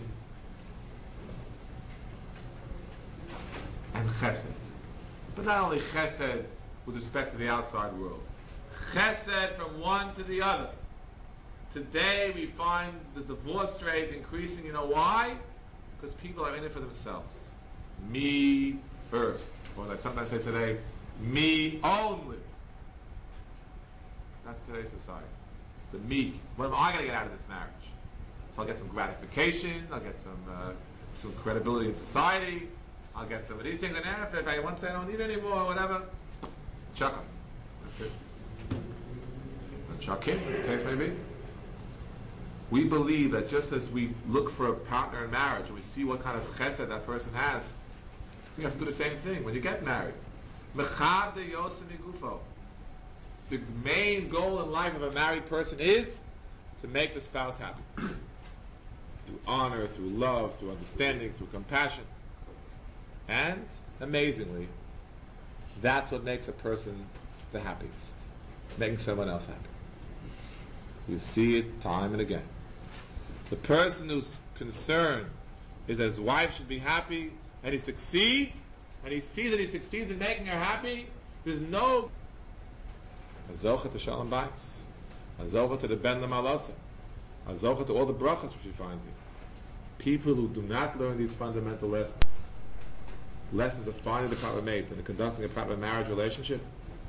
S1: and chesed. But not only chesed with respect to the outside world. Chesed from one to the other. Today we find the divorce rate increasing. You know why? Because people are in it for themselves. Me first. Or as I sometimes say today, me only. That's today's society. It's the me. What am I going to get out of this marriage? So I'll get some gratification, I'll get some uh, some credibility in society, I'll get some of these things, and after, if I once I don't need it anymore, or whatever, chuck them. That's it. And chuck him, as the case may be. We believe that just as we look for a partner in marriage, and we see what kind of chesed that person has, we have to do the same thing when you get married. Mechad yosem igufo. The main goal in life of a married person is to make the spouse happy. Through honor, through love, through understanding, through compassion. And, amazingly, that's what makes a person the happiest. Making someone else happy. You see it time and again. The person whose concern is that his wife should be happy, and he succeeds, and he sees that he succeeds in making her happy, there's no Azocha to Shalom Bayis, Azocha to the Ben Lamalasa, Azocha to all the brachas which we find here. People who do not learn these fundamental lessons, lessons of finding the proper mate and conducting a proper marriage relationship,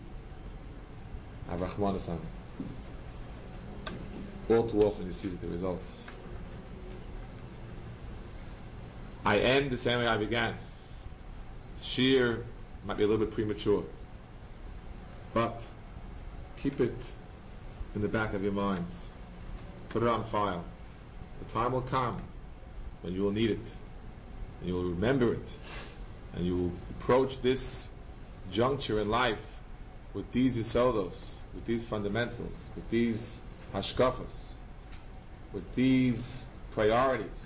S1: have Rahmanas on it. All too often you see the results. I end the same way I began. Shir might be a little bit premature, but keep it in the back of your minds. Put it on file. The time will come when you will need it, and you will remember it, and you will approach this juncture in life with these yisodos, with these fundamentals, with these hashkafas, with these priorities.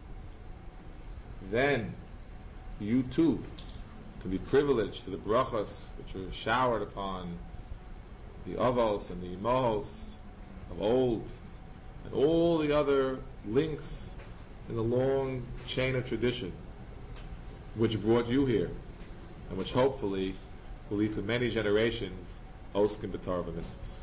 S1: Then you too can be privileged to the brachas which are showered upon the avos and the imahos of old, and all the other links in the long chain of tradition which brought you here, and which hopefully will lead to many generations oskim b'Torah v'mitzvahs.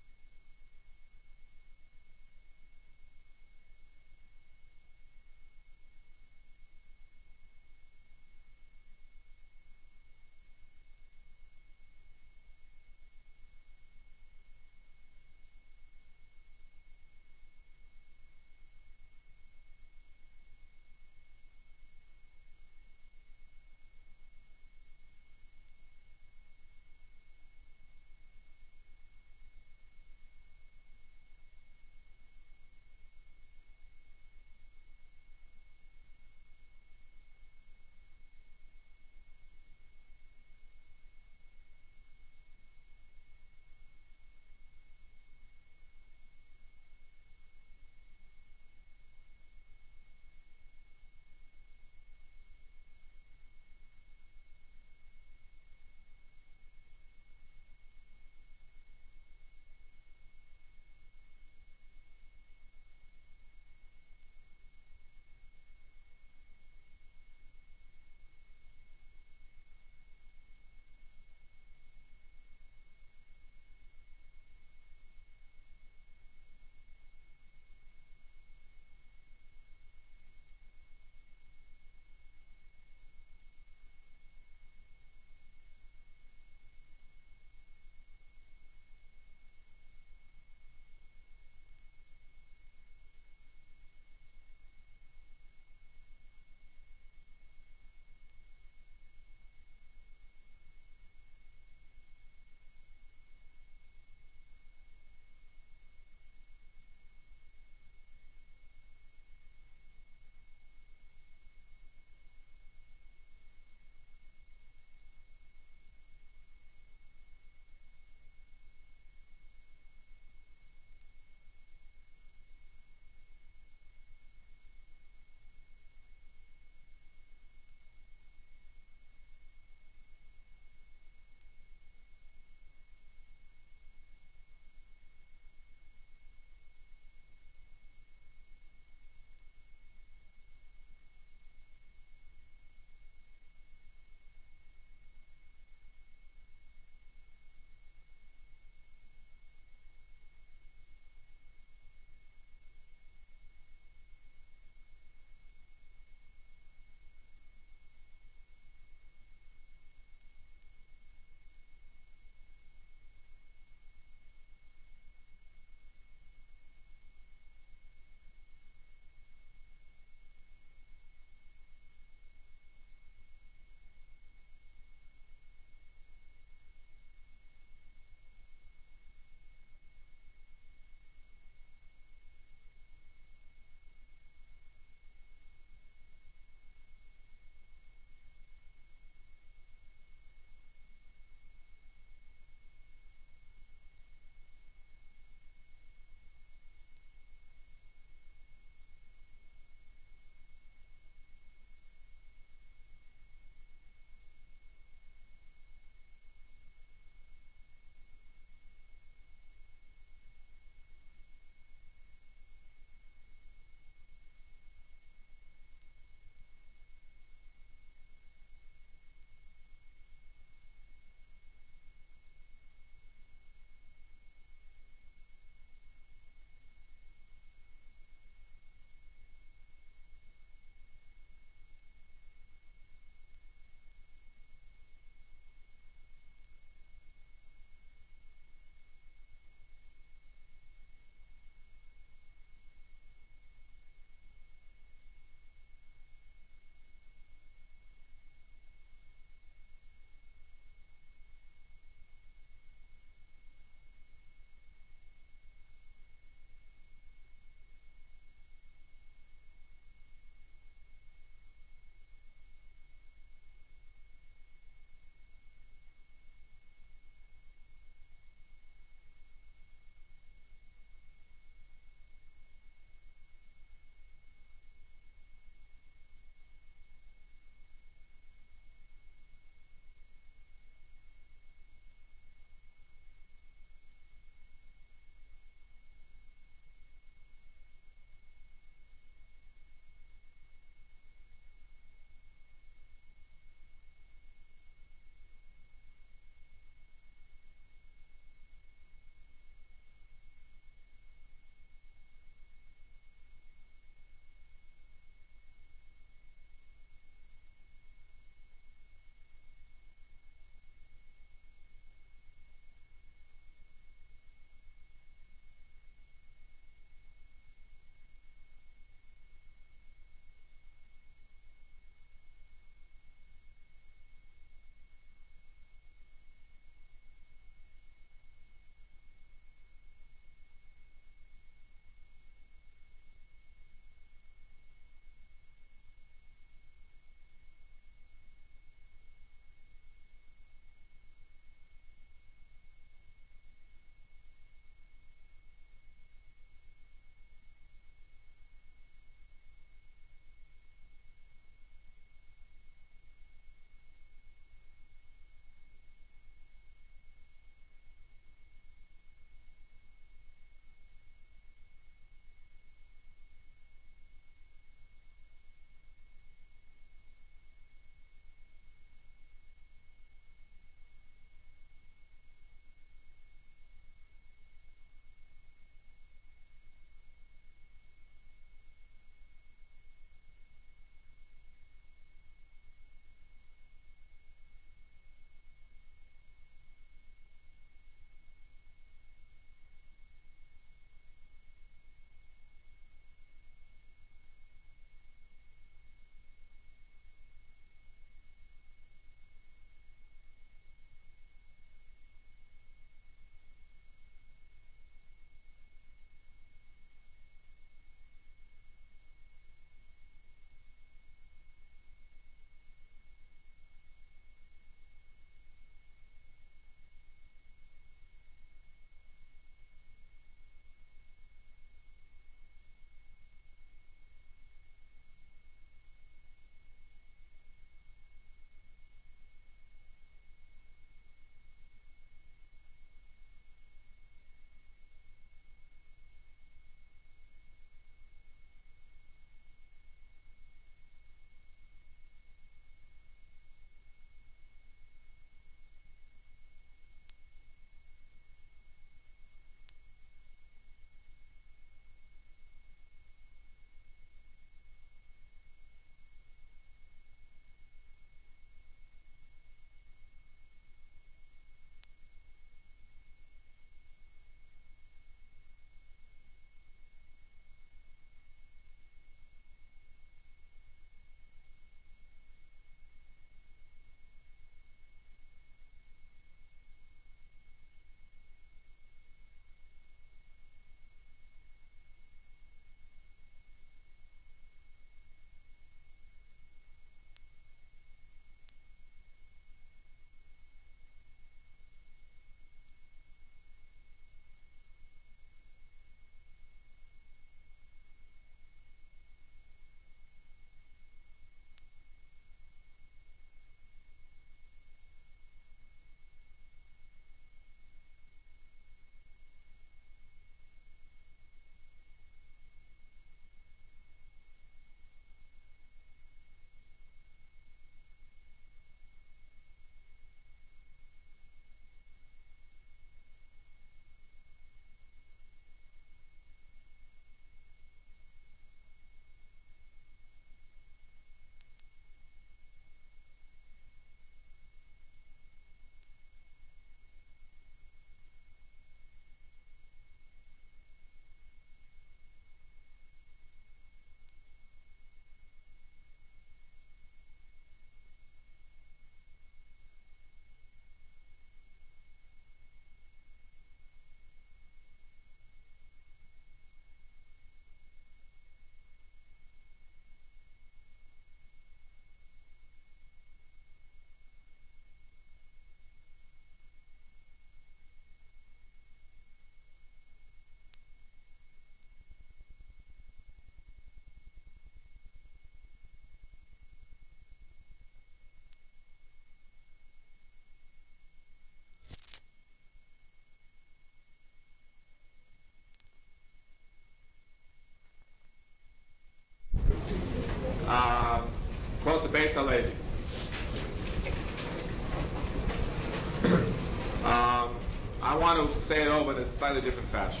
S1: want to say it over in a slightly different fashion.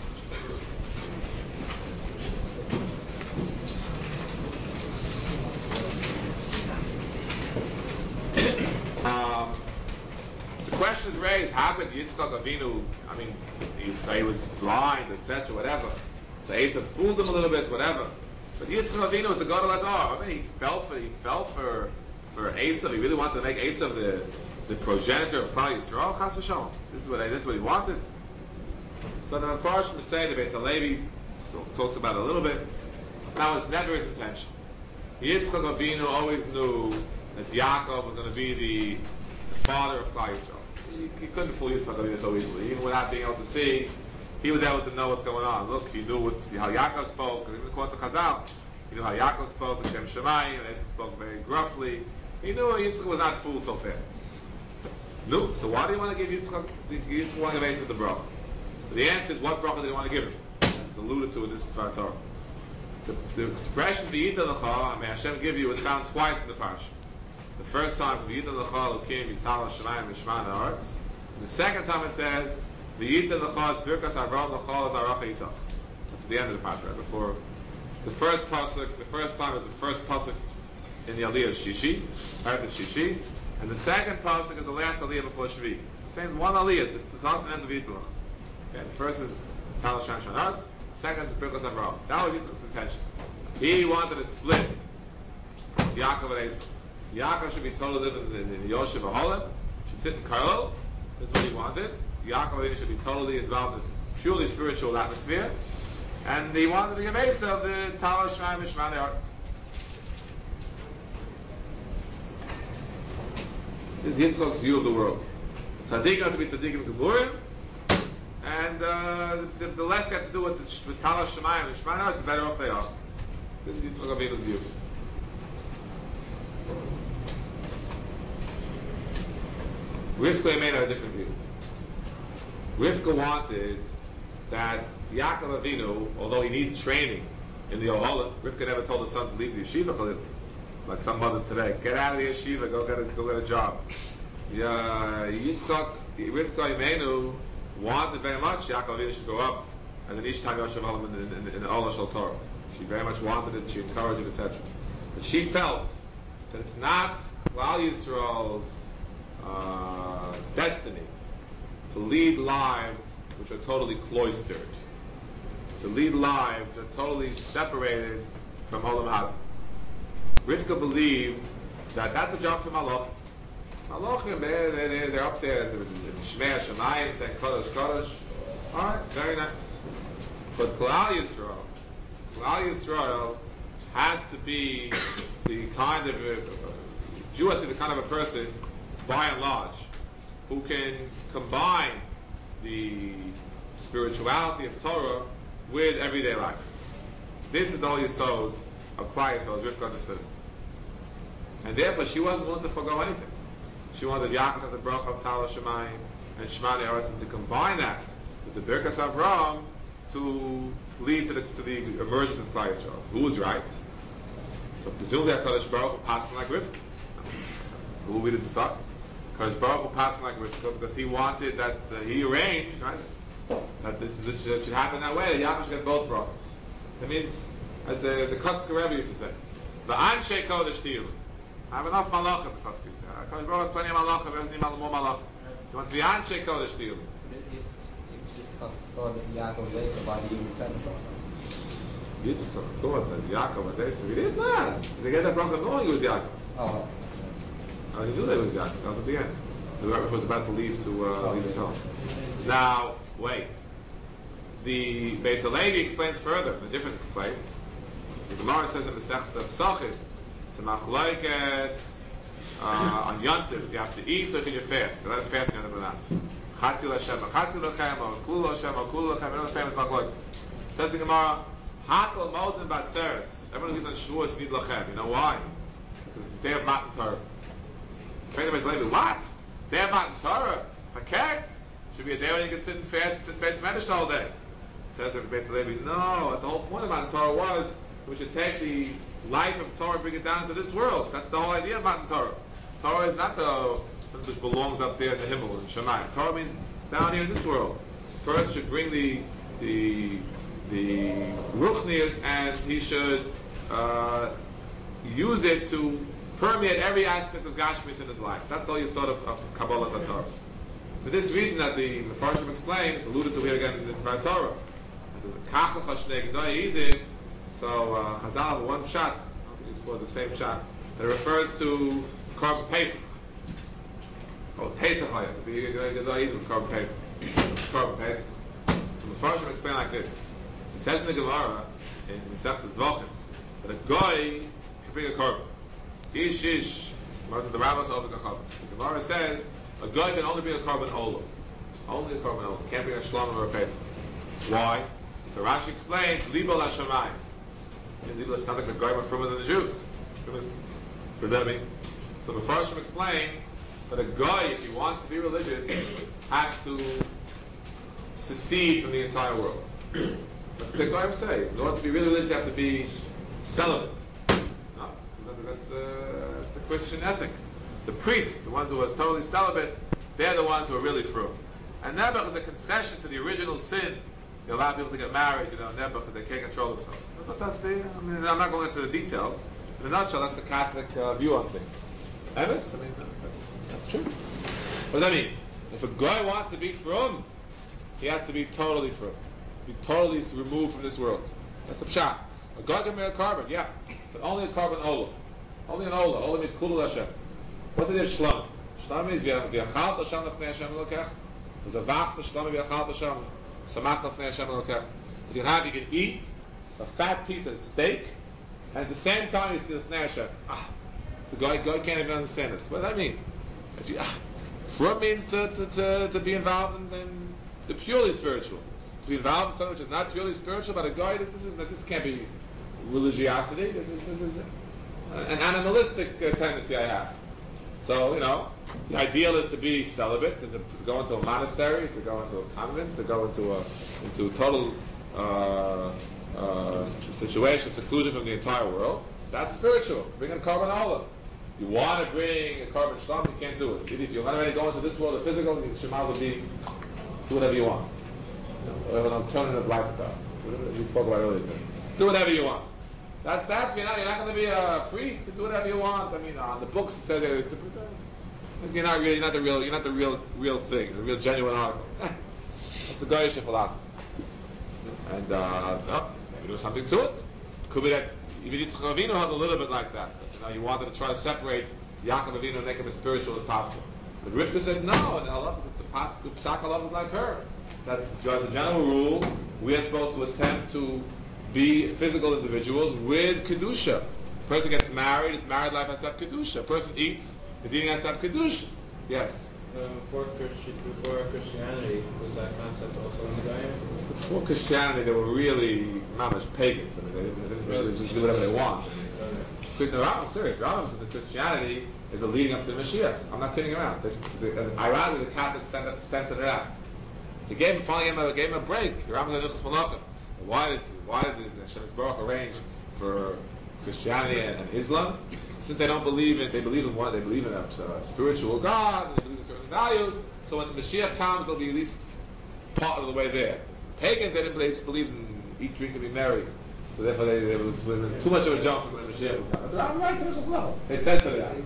S1: um, the question is raised, how could Yitzchak Avinu, I mean, you say he was blind, et cetera, whatever. So Esav fooled him a little bit, whatever. But Yitzchak Avinu was the God of Adar. I mean, he fell for, he fell for, for Esav. He really wanted to make Esav the, the progenitor of Klal Yisrael. Chas v'shalom. This is what this is what he wanted. So the Mepharshim say the Beis Halevi talks about it a little bit. That was never his intention. Yitzchak Avinu always knew that Yaakov was going to be the, the father of Klal Yisrael. He, he couldn't fool Yitzchak Avinu so easily, even without being able to see. He was able to know what's going on. Look, he knew what, how Yaakov spoke. Even according to Chazal, he knew how Yaakov spoke, Hashem Shemayim, and Esau spoke very gruffly. He knew Yitzchak was not fooled so fast. No, so why do you want to give Yitzchak, Yitzchak want to give Esau the bracha? So the answer is, what bracha did he want to give him? It's alluded to in this Torah. The, the expression V'yita L'cha, may Hashem give you, is found twice in the parsha. The first time is V'yita L'cha Elokim Yital Hashemayim V'shman Haaretz. The second time it says V'yita L'cha is Birkas Avram L'cha is Aracha Yitach. That's at the end of the parsha, right before the first pasuk. The first time is the first pasuk in the Aliyah Shishi, Eretz Shishi, and the second pasuk is the last Aliyah before Shvi. The same one Aliyah. This the last ends of V'yita L'cha. Okay, the first is Yital Hashemayim V'shman Haaretz. Second is Birkas Avram. That was Yitzchak's intention. He wanted to split Yaakov and Esau. Yaakov should be totally living in, in, in Yoshev Aholim, should sit in Karel. This is what he wanted. Yaakov should be totally involved in this purely spiritual atmosphere. And he wanted to give Esau the Tal Shemaim Mishman Haaretz. This is Yitzchak's view of the world. Tzaddik got to be tzaddikim geburim. And uh, the, the less they have to do with the with Tal Shemayim and Shemana Haaretz, the better off they are. This is Yitzchak Avinu's view. Rivka made a different view. Rivka wanted that Yaakov Avinu, although he needs training in the Oholim, Rivka never told his son to leave the yeshiva, like some mothers today. Get out of the yeshiva, go get a, go get a job. Yeah, Yitzchak, Rivka Imenu wanted very much Yaakov Avinu should go up as an Ishtam Yoshev Olam in, in, in, in the Ola Shel Torah. She very much wanted it, she encouraged it, et cetera. But she felt that it's not Klal Yisrael's uh, destiny to lead lives which are totally cloistered, to lead lives that are totally separated from Olam Hazeh. Rivka believed that that's a job for Malach. Malachim, they're, they're, they're up there in Shmei Shemayim saying Kodesh, Kodesh. Alright, very nice. But Klal Yisrael, Klal Yisrael has to be the kind of a, Jew has to be the kind of a person, by and large, who can combine the spirituality of Torah with everyday life. This is the whole yesod of Klal Yisrael, as Rivka understood it. And therefore, she wasn't willing to forgo anything. She wanted Yaakov to have the bracha of Tal Shemayim and Shemana Haaretz, and to combine that with the Birkas Avram to lead to the, to the emergence of Klal Yisrael. Who was right? So presumably HaKadosh Baruch Hu passed like Rivka. Who will we decide? HaKadosh Baruch Hu passed like Rivka because he wanted that, uh, he arranged, right, that this, this should, should happen that way, that Yaakov should get both brachas. That means, as uh, the Kotzker Rebbe used to say, the Anshe Kodesh Tiyulim. I have enough malachim, the Kotzker said. HaKadosh Baruch Hu has plenty of malachim, he doesn't need more malachim. He wants to be Anshe Kodesh Tiyulim.
S2: Yaakov was Esau, why did he even send the bracha?
S1: Yitzchak thought that Yaakov was Esau. He did not. They get that bracha knowing he was Yaakov.
S2: Oh.
S1: Oh, he knew that it was Yaakov. That was at the end. The Rebbe was about to leave to uh, leave his home. Now, wait. The Beis Halevi explains further in a different place. The Gemara says in the Masechta Pesachim, it's a machlokes uh, on Yontif. You have to eat or can you fast? You let it fast, you never not. Chatzil Hashem, Chatzil Lechem, or Kul Hashem, or Kul Lechem. Another famous machlokes. Says the Gemara, Hakol Modim Batzeres. Everyone who's on Shavuos need Lechem. You know why? Because it's the day of Matan Torah. Train Beis Halevi, what? Day of Matan Torah? Verkehrt? Should be a day when you can sit and fast, sit and fast Medish the whole day. Says the Beis Halevi, no. The whole point of Matan Torah was we should take the life of Torah and bring it down to this world. That's the whole idea of Matan Torah. Torah is not the something which belongs up there in the Himmel in Shemayim. Torah means down here in this world. First should bring the the the ruchnius, and he should uh, use it to permeate every aspect of Gashmis in his life. That's all you sort of, of Kabbalah Sator. For this reason that the Mefarshim explains, it's alluded to here again in this Torah. There's a Kachel Chashnei G'day Izim, so uh, Chazal have one pshat, well, the same pshat, that refers to Korban Pesach. Oh, Pesach Hayat. The G'day Izim is Korban Pesach. It's Korban Pesach. So the Mefarshim explain like this. It says in the Gemara, in Masechtas Zvachim, that a guy can bring a korban. Ish ish. Versus the rabbis over the Gemara. The Gemara says a guy can only bring a korban olah. Only a korban olah. Can't bring a shlomim or a pesach. Why? So Rashi explains libol hashamayim. Libol is not like the guy went further than the Jews. What does that mean? So the Mefarshim explain that a guy, if he wants to be religious, has to secede from the entire world. But the Goyim say, in order to be really religious, you have to be celibate. No, that's, uh, that's the Christian ethic. The priests, the ones who are totally celibate, they're the ones who are really frum. And Nebuch is a concession to the original sin. They allow people to get married, you know, Nebuch, because they can't control themselves. That's what that's the, I mean, I'm not going into the details. In a nutshell, that's the Catholic uh, view on things. Emes? I mean, that's, that's true. What does that mean? If a guy wants to be frum, he has to be totally frum. Be totally removed from this world. That's the pshat. A guy can make a korban, yeah, but only a korban olah. Only an olah. Olah means kulul Hashem. What's the name shlom? Shlom means v'yachal Hashem lefnei Hashem elokech. There's a vach to shlom v'yachal Hashem samach lefnei Hashem elokech. You can have, you can eat a fat piece of steak, and at the same time you see lefnei Hashem. Ah, the guy, guy can't even understand this. What does that mean? If you, ah, frum means to, to, to, to be involved in, in the purely spiritual. To be involved in something which is not purely spiritual, but a guy, this, this is this can't be religiosity. This is this is an animalistic uh, tendency I have. So you know, the ideal is to be celibate, to, to go into a monastery, to go into a convent, to go into a into a total uh, uh, situation, seclusion from the entire world. That's spiritual. Bring a korban olah. You want to bring a korban shlom, you can't do it. If you want to go into this world of physical, you should might as well be do whatever you want. Or an alternative lifestyle. Whatever we spoke about earlier. Do whatever you want. That's that's you're not you're not going to be a priest to do whatever you want. I mean, on the books it says there is you're not really you're not the real you're not the real real thing, the real genuine article. That's the Goyish philosophy. And uh, oh, maybe there's something to it. Could be that even Yitzchak Avinu had a little bit like that. But, you know, you wanted to try to separate Yaakov Avinu and make him as spiritual as possible. But Rivka said no, and Allah, the the Psak Allah is like her. That as a general rule, we are supposed to attempt to be physical individuals with Kedusha. A person gets married, his married life has to have Kedusha. A person eats, his eating has to have Kedusha. Yes?
S2: Uh, before, Christi- before Christianity, was that concept also in the Goyim?
S1: Before Christianity, they were really not much pagans. I mean, they didn't, they didn't really just do whatever they want. Okay. No, I'm serious. The Rambam says that Christianity is a leading up to the Mashiach. I'm not kidding around. This, the, uh, ironically, the Catholics censored it out. They gave him, finally gave him a, gave him a break. The Rambam said, Nichas Malachim. Why did why did the Hashem Baruch arrange for Christianity and, and Islam? Since they don't believe in, they believe in one, they believe in a, a spiritual God, and they believe in certain values. So when the Mashiach comes, they'll be at least part of the way there. Pagans, they didn't believe, just believed in eat, drink, and be merry. So therefore, they, there was too much of a jump from when the Mashiach would come. That's right, right to Nichas Malachim. They censored it out.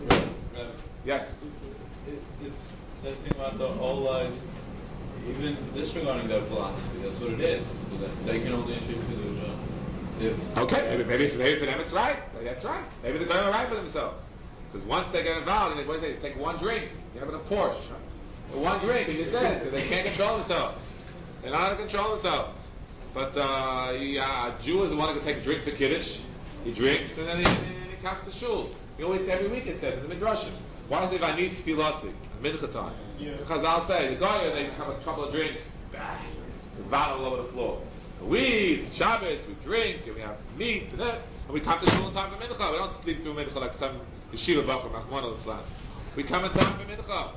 S1: Yes.
S3: It, it's the thing about the whole lies. Even disregarding their philosophy, that's what it is. They can only issue Kedusha if...
S1: Okay, maybe, maybe, maybe for them it's right. That's right. Maybe they're going to right for themselves. Because once they get involved, and they, what do they take one drink, you have a Porsche, right? One drink and you're dead. They can't control themselves. They're not able to control themselves. But uh, yeah, a Jew is the one who can take a drink for Kiddush. He drinks and then he, and he comes to shul. He always, every week it says in the Midrashim. Why is it Vanis Filasi? Mincha time. Yeah. Because I'll say, the guy, they have a couple of drinks, bah, they vomit all over the floor. We, it's Shabbos, we drink, and we have meat, and, then, and we come to shul in time for Mincha. We don't sleep through Mincha like some yeshiva bachur, Machmon al-Islam. We come in time for Mincha.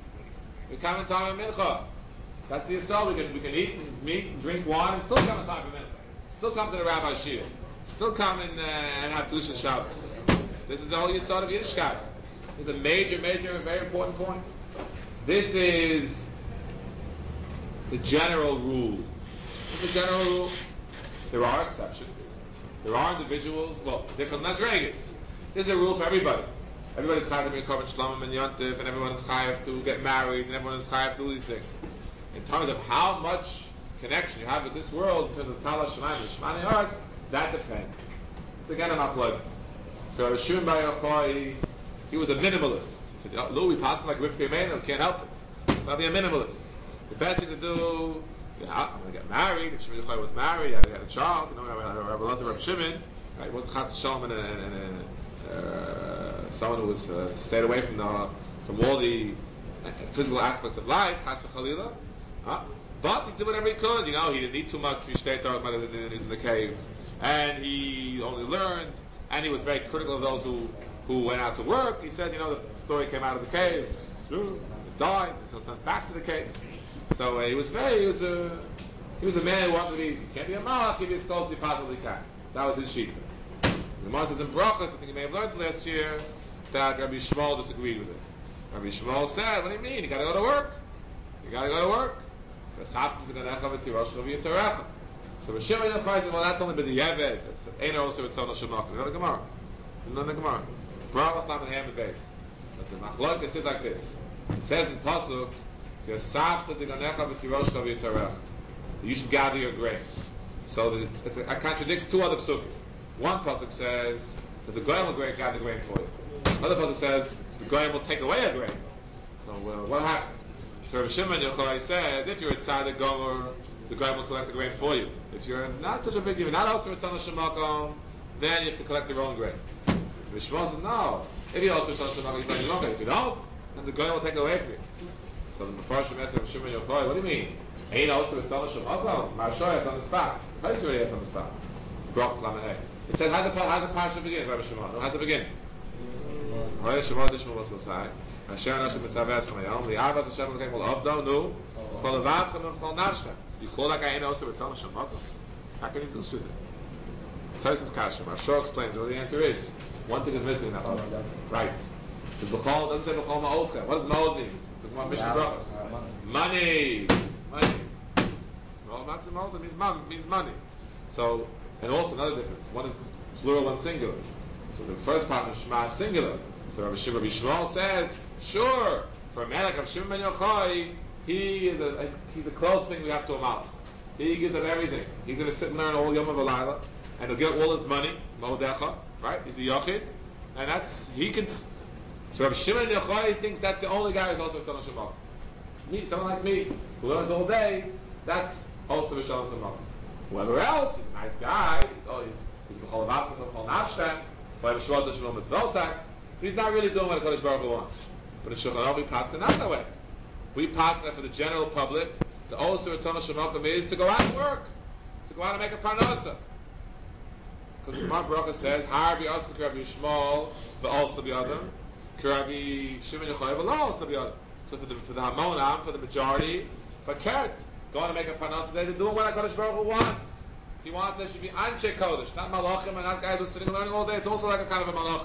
S1: We come in time for Mincha. That's the Yisrael. We can, we can eat and meat and drink wine and still come in time for Mincha. Still come to the Rabbi Shir. Still come in, uh, and have Kedusha Shabbos. This is the whole Yisrael of Yiddishkeit. It's a major, major, very important point. This is the general rule. The general rule. There are exceptions. There are individuals, well, different madrigas. There's a rule for everybody. Everybody's chayav to be a korban shlamim and yontif, and everyone is chayav to get married, and everyone is chayav to do these things. In terms of how much connection you have with this world, in terms of Tala Shemaim and Shemani Arts, that depends. It's again an machlokes. So Rav Shimon Bar Yochai, he was a minimalist. He said, "Lo, we pass like Rivkei Meinu, can't help it. I'll be a minimalist. The best thing to do, yeah, I'm going to get married. If Shimon Yochai was married, I had a child. You know, Rabbi Elazar, Rabbi Shimon, right? Was Chas Shalom and, and, and, and uh, someone who was uh, stayed away from the from all the physical aspects of life, Chas Chalila. Huh? But he did whatever he could. You know, he didn't need too much. He stayed there he's in the cave, and he only learned. And he was very critical of those who, who went out to work. He said, you know, the story came out of the cave, died, so sent back to the cave. So uh, he was very, he was a, he was a man who wanted to be. He can't be a malach, he be as close as he possibly can. That was his sheet. The Gemara says in Brachos, I think you may have learned last year, that Rabbi Shmuel disagreed with it. Rabbi Shmuel said, what do you mean? You got to go to work. You got to go to work. So Rav Shimon Yochai said, well, that's only b'di Yeved. That's Ein also with Tzon Shemakim. You know the Gemara. You know the Gemara. Brachos Lam and Ham base. But the Machlokes is like this. It says in Pasuk, Yosafta Diganecha v'Siroshcha v'Yitzarecha. You should gather your grain. So that it's, it's, it contradicts two other Psukim. One Pasuk says that the Goyim will gather grain for you. Another Pasuk says the Goyim will take away a grain. So uh, what happens? So Rav Shimon Yochai says, if you're a tzaddik gomer, the Goyim will collect the grain for you. If you're not such a big, you're not also a tzaddik shemakom, then you have to collect your own grain. Rav Shimon says, no. If you also tzaddik shemakom, you collect your own grain. If you don't, then the Goyim will take it away from you. So the Mefarshim asked Rav Shimon Yochai, what do you mean? Ain't also a tzaddik shemakom? Marshoy is on the spot. Chaisuri is on the spot. Brachos Lamanei. It says, how does the, how the parsha begin, Rav Shimon? How does it begin? Hoy Shemot Dishmo Mososai. Asher Nashim Mitzaves Chamayom. The Avas Hashem L'Keim Ol Avdo Nu. Chol Avavchem and Chol Nashchem. You call like I ain't also with Tzal Shemakom. How can you do this? It's Tosfos Kasha. Marshal explains what the answer is. One thing is missing in that passage. Right. The B'chol doesn't say B'chol Ma'olchem. What does Ma'od mean? The Mishnah Brachos. Money. Money. Well, not so Ma'od means mom means money. So, and also another difference. One is plural and singular. So the first part is Shema is singular. So Rabbi Shmuel says, sure, for a man like Rav Shimon Ben Yochai, he is a he's the closest thing we have to a malach. He gives up everything. He's going to sit and learn all Yom V'Layla, and he'll get all his money, Modecha, right? He's a Yochid, and that's he can. So Rav Shimon Ben Yochai thinks that's the only guy who's also a Tzon Shemach. Me, someone like me, who learns all day, that's also a Tzon Shemach. Whoever else, he's a nice guy. He's always he's B'chol Avavchem, B'chol Nashchem, B'chol Shvat Shemot Mitzvosak. But he's not really doing what the Kodesh Baruch Hu wants. But in Shulchan Aruch we pass it not that way. We pass it for the general public. The Osir Tzon Shemakom is to go out and work, to go out and make a parnasa. Because the Gemara Baruch says, "Har bi asik Rabbi Yishmael v'alsa b'yadam, Rabbi Shimon Yochai v'alsa b'yadam." So for the for the Hamonam, for the majority, for Kert, going to make a parnasa, they're doing what the Kodesh Baruch Hu wants. He wants there should be anshe kodesh, not malachim, and not guys who are sitting and learning all day. It's also like a kind of a malach.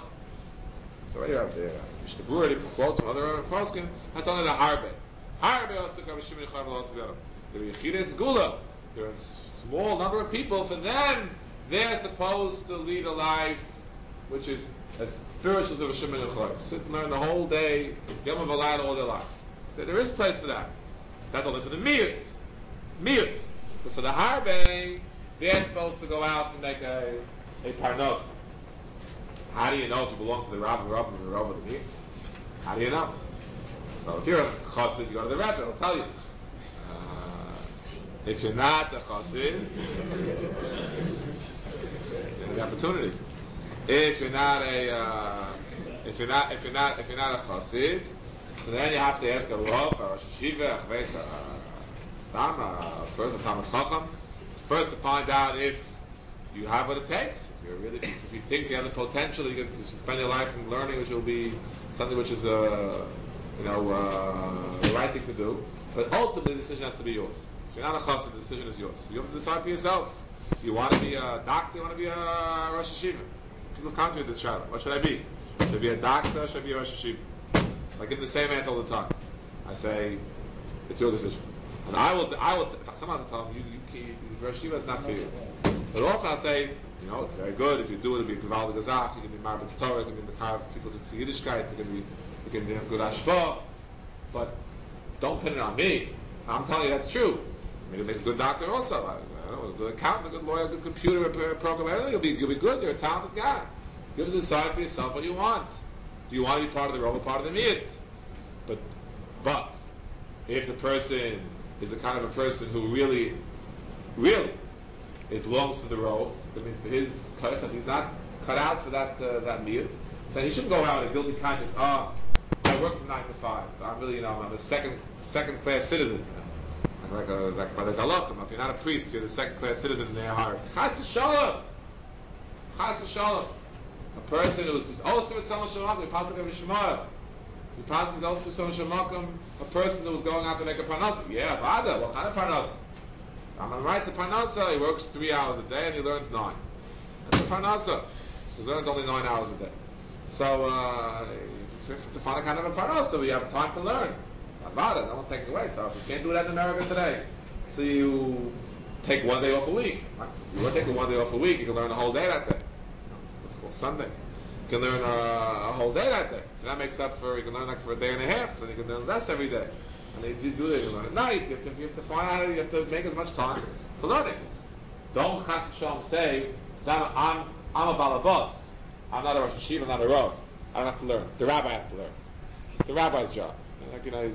S1: So right here, the Mishnah Berurah already quotes from other poskim. That's only the harbe. Harbe also Rabbi Shimon Yochai v'alsa b'yadam. The Yechides Gula. There are a small number of people. For them, they're supposed to lead a life which is as spiritual as Rabbi Shimon Yochai. Sit and learn the whole day, Yom V'Layla all their lives. There, there is place for that. That's only for the miut. Miut. But for the harbe, they're supposed to go out and make a, a parnos. How do you know if you belong to the Rav, the Rav, and the Rav of the Mir? How do you know? So if you're a chassid, you go to the Rebbe, he'll tell you. Uh, if you're not a chassid, you have the opportunity. If you're not a, uh, if you're not, if you're not, if you're not a chassid, so then you have to ask a Rav, a Rosh Yeshiva, a Chveis, a Stam, a person, a Talmid Chacham, first to find out if you have what it takes. If you're really, if you think you have the potential, you get to spend your life in learning, which will be something which is, uh, you know, uh, the right thing to do. But ultimately, the decision has to be yours. If you're not a chassid, the decision is yours. You have to decide for yourself. If you want to be a doctor, you want to be a Rosh Yeshiva. People come to me with this shadow. What should I be? Should I be a doctor? Should I be a Rosh Yeshiva? So I give them the same answer all the time. I say, it's your decision. And I will, I will, if someone tell them, you, you can't, Rosh Yeshiva is not for you. But often I'll say, you know, it's very good if you do it, it'll be Gevald Gazach, you can be Marbetz Torah, you can be Mekar, people to Yiddishkeit, you can be, you can be good Ashba, but don't pin it on me. I'm telling you that's true. Maybe make a good doctor also, I don't know, a good accountant, a good lawyer, a good computer a program, everything, you'll be, you'll be good, you're a talented guy. You have to decide for yourself what you want. Do you want to be part of the role or part of the meat? But, but, if the person is the kind of a person who really, really, it belongs to the role, that means for his cut, because he's not cut out for that uh, that meat, then he shouldn't go out with a guilty conscience. Ah, oh, I work from nine to five, so I'm really, you know, I'm a second second class citizen. Like, a, like by the Galachim, if you're not a priest, you're the second class citizen in their heart. Chas v'shalom, chas v'shalom. A person who's just also with someone shemakim, he passes over Shemara. He passes also someone shemakim. A person who's going out to make a parnasa. Yeah, vada. What kind of parnasa? I'm on the right to parnasa. He works three hours a day and he learns nine. That's a parnasa. He learns only nine hours a day. So uh, you have to find a kind of a parnasa where you have time to learn. Vada. No one's taking away. So if you can't do that in America today, so you take one day off a week. Right? So if you want to take one day off a week, you can learn a whole day that day. What's called Sunday. You can learn a, a whole day that day. So that makes up for, you can learn like for a day and a half, so you can learn less every day. And if you do that, you learn at night. You have to, you have to find out, you have to make as much time for learning. Don't chas v'shalom say, I'm, I'm, I'm a balabas. I'm not a Rosh Yeshiva, I'm not a Rav. I don't have to learn. The rabbi has to learn. It's the rabbi's job. Like, you know,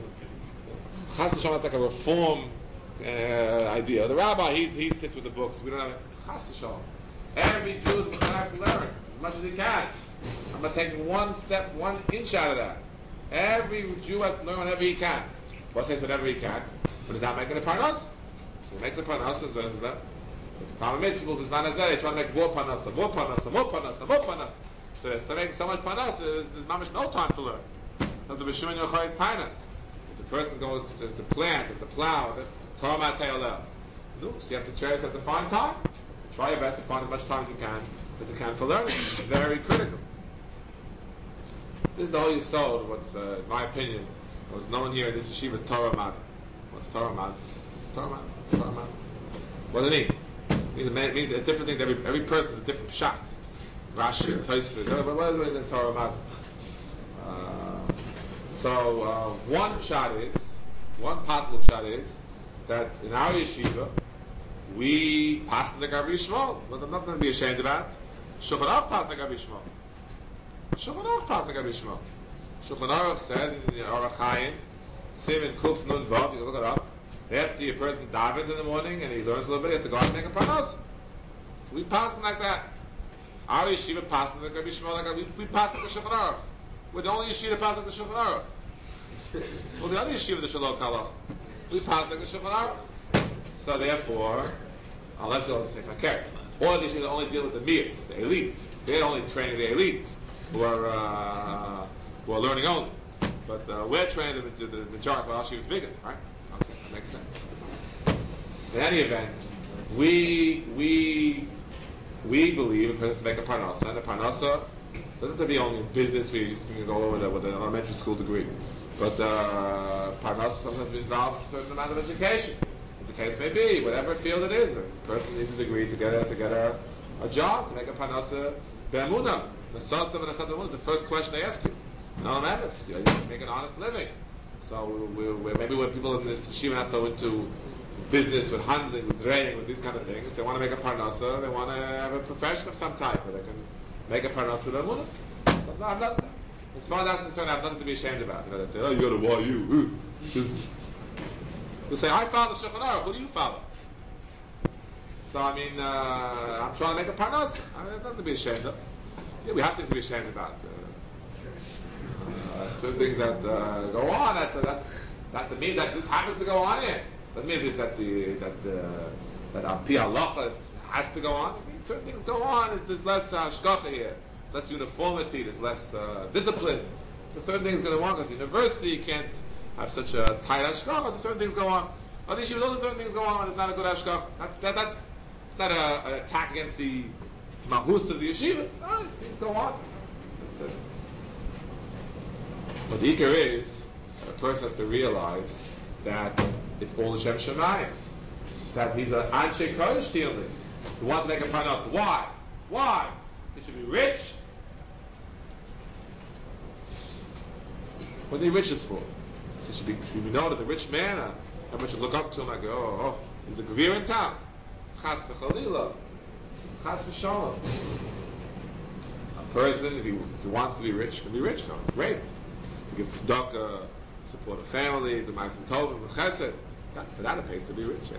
S1: chas v'shalom is like a reform uh, idea. The rabbi, he's, he sits with the books. We don't have chas v'shalom. Every Jew is going to have to learn as much as he can. I'm going to take one step, one inch out of that. Every Jew has to learn whatever he can. First says whatever he can, but he's not making a parnas. So he makes a parnas as well as that. But the problem is people who's manazeh, they try to make more parnas, more parnas, more parnas, more parnas. So they're making so much parnas, there's, there's mamish no time to learn. That's the B'Shimon Yochai is taina. If the person goes to, to plant, to plow, to Torah Matei no, so you have to try, you have to find time. Try your best to find as much time as you can, as you can for learning. It's very critical. This is the whole Yisod, what's, uh, in my opinion, what's known here in this yeshiva is Torah Mad. What's Torah Mad? What's Torah Mad? Torah Mad. What does it mean? It means, it means a different thing to every, every person is a different pshat. Rashi, Tosfos, what does it mean in Torah Mad? Uh, so, uh, one pshat is, one possible pshat is, that in our yeshiva, we pass the Gabi Yishmael. There's nothing to be ashamed about. Shulchan Aruch passed the Gabi Yishmael. Shulchan Aruch passed the Gabi Yishmael. Shulchan Aruch says in the Orach Chaim, Siman Kuf Nun Vav, you can look it up. After a person davens in the morning and he learns a little bit, he has to go out and make a parnas. So we pass him like that. Our yeshiva passed the Gabi Yishmael like that. We, we passed the Shulchan Aruch. We're the only yeshiva that passed the Shulchan Aruch. Well, the other yeshiva is the Shalom Kalach. We passed like the Shulchan Aruch. So therefore, unless you want to say, okay, all these things only deal with the meat, the elite. They're only training the elite who are uh, who are learning only. But uh, we're training the, the, the majority of our shivas bigger, right? Okay, that makes sense. In any event, we we we believe a person has to make a parnasa, and a parnasa doesn't have to be only in business. We just can go over there with an elementary school degree, but uh, parnasa sometimes involves a certain amount of education. The case may be, whatever field it is, a person needs a degree to get a, to get a, a job, to make a parnasa be'emunah. The first question they ask you, no matter, you know, you make an honest living. So we, we, maybe when people in this yeshiva not so into business, with handling, with draying, with these kind of things, they want to make a parnasa, they want to have a profession of some type where they can make a parnasa be'emunah. So, no, I'm not, as far as I'm concerned, I have nothing to be ashamed about. You know, they say, oh, you go to Y U. You say, I follow the Shulchan Aruch, who do you follow? So, I mean, uh, I'm trying to make a parnas. I mean, nothing to be ashamed of. Yeah, we have things to be ashamed about. Uh, uh, certain things that uh, go on, that, that, that means that this happens to go on here. Doesn't mean that the, that, uh, that on Pi Halacha has to go on. It means certain things go on, there's, there's less uh, shkacha here, less uniformity, there's less uh, discipline. So certain things go on, because university can't have such a tight hashkach, so certain things go on. Other issues, those certain things go on, it's not a good hashkach. That, that, that's not a, an attack against the mahus of the yeshiva. No, things go on. That's it. But the ikar is, that a person has to realize that it's all Hashem Shemayim. That he's an Anshe Kodesh Tilmi. He wants to make a parnos. Why? Why? He should be rich. What are the riches for? So he should be, should be known as a rich man. Uh, everyone should look up to him and go, oh, oh, he's a Gvir in town. Chas v'chalila. Chas v'shalom. A person, if he, if he wants to be rich, can be rich. So it's great. To give tzedakah, support a family, do ma'asim tovim, chesed. That, for that it pays to be rich.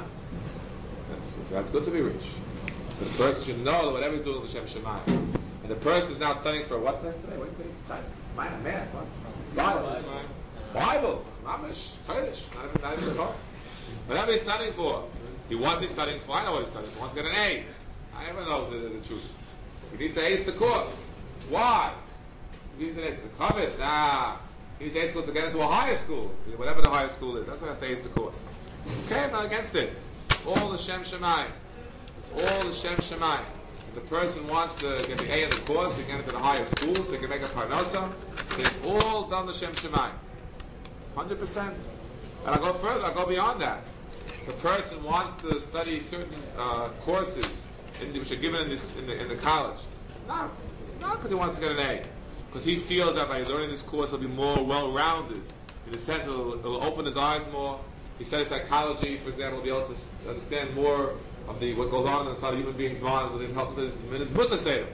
S1: That's, that's good to be rich. But the person should know that whatever he's doing is Hashem Shemayim. And the person is now studying for what test today? What did you say? Science. Math. Math. What? Bible. Bible. Mamish. Kodesh. Not even, not even fun. Whatever he's studying for. He wants he's studying for. I know what he's studying for. He wants to get an A. I never know the, the, the truth. He needs to ace the course. Why? He needs an A. To cover it. Nah. He needs to ace the course to get into a higher school. Whatever the higher school is. That's why he has to ace the course. Okay, I'm not against it. All the Shem Shemayim. It's all the Shem Shemayim. If the person wants to get the A in the course, he can get into the higher school, so he can make a parnosa. So it's all done the Shem Shemayim. one hundred percent. And I'll go further, I'll go beyond that. The person wants to study certain uh, courses in the, which are given in, this, in, the, in the college. Not not because he wants to get an A. Because he feels that by learning this course, he'll be more well-rounded. In the sense, it'll, it'll open his eyes more. He studies psychology, for example, be able to understand more of the what goes on inside a human being's mind, and help his minutes Musa Seder.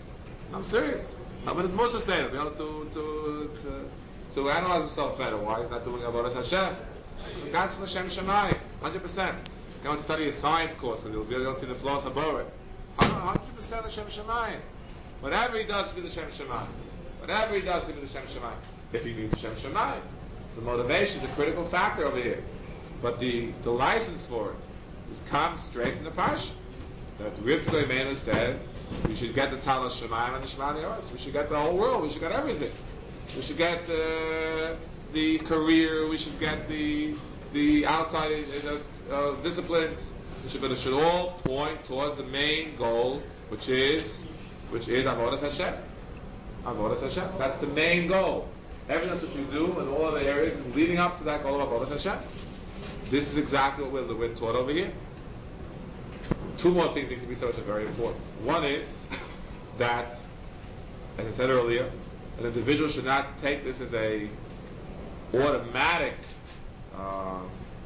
S1: I'm serious. Help his Musa Seder, be able to to, to to analyze himself better. Why he's not doing Avodas Hashem? God's from Hashem Shemayim, hundred percent. Go and study a science course because he'll be able to see the flaws of Boret. Hundred percent Hashem Shemayim. Whatever he does, be the Hashem Shemayim. Whatever he does, be the Hashem Shemayim. If he means Hashem Shemayim, so motivation is a critical factor over here. But the, the license for it is comes straight from the Parsha. That Rivka Imenu said, we should get the Talas Shemayim and the Shema Eretz. We should get the whole world. We should get everything. We should get uh, the career. We should get the the outside uh, uh, disciplines. We should, but it should all point towards the main goal, which is which is Avodas Hashem. Avodas Hashem. That's the main goal. Everything else that you do in all other areas is leading up to that goal of Avodas Hashem. This is exactly what we're, we're taught over here. Two more things need to be said which are very important. One is that, as I said earlier, an individual should not take this as a automatic uh,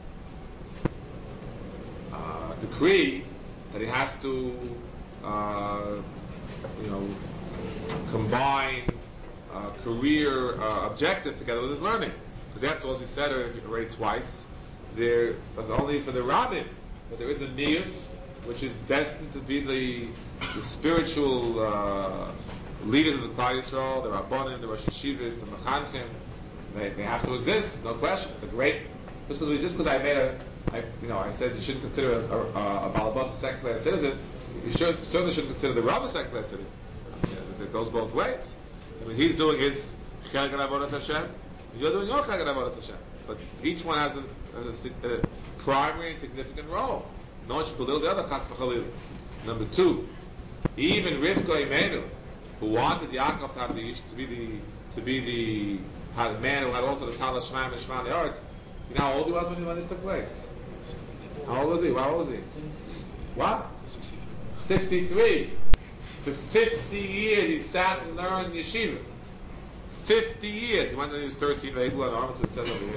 S1: uh, decree that he has to, uh, you know, combine uh, career uh, objective together with his learning. Because after all, as we said already twice, there is only for the rabbin that there is a niyut which is destined to be the, the spiritual uh, leaders of the Klal Yisrael, the Rabbanim, the Rosh Yeshivas, the Mechanchim. They, they have to exist, no question. It's a great. Just because just because I made a, I, you know, I said you shouldn't consider a, a, a Balabas a second class citizen. You should, certainly shouldn't consider the Rav a second class citizen. It goes both ways. I mean, he's doing his Chag Avodas Hashem, and you're doing your Chag Avodas Hashem. But each one has a, a, a primary and significant role. No one should belittle the other, chas v'chalil. Number two, even Rivka Imenu, who wanted Yaakov to have the to be the to be the, had the man who had also the Talas Shemaim and Shema Eretz. You know how old he was when, he, when this took place? How old was he? How old was he? What? Sixty-three. For fifty years he sat and learned yeshiva. Fifty years. He went when he was thirteen. They blew an arm to it says over here.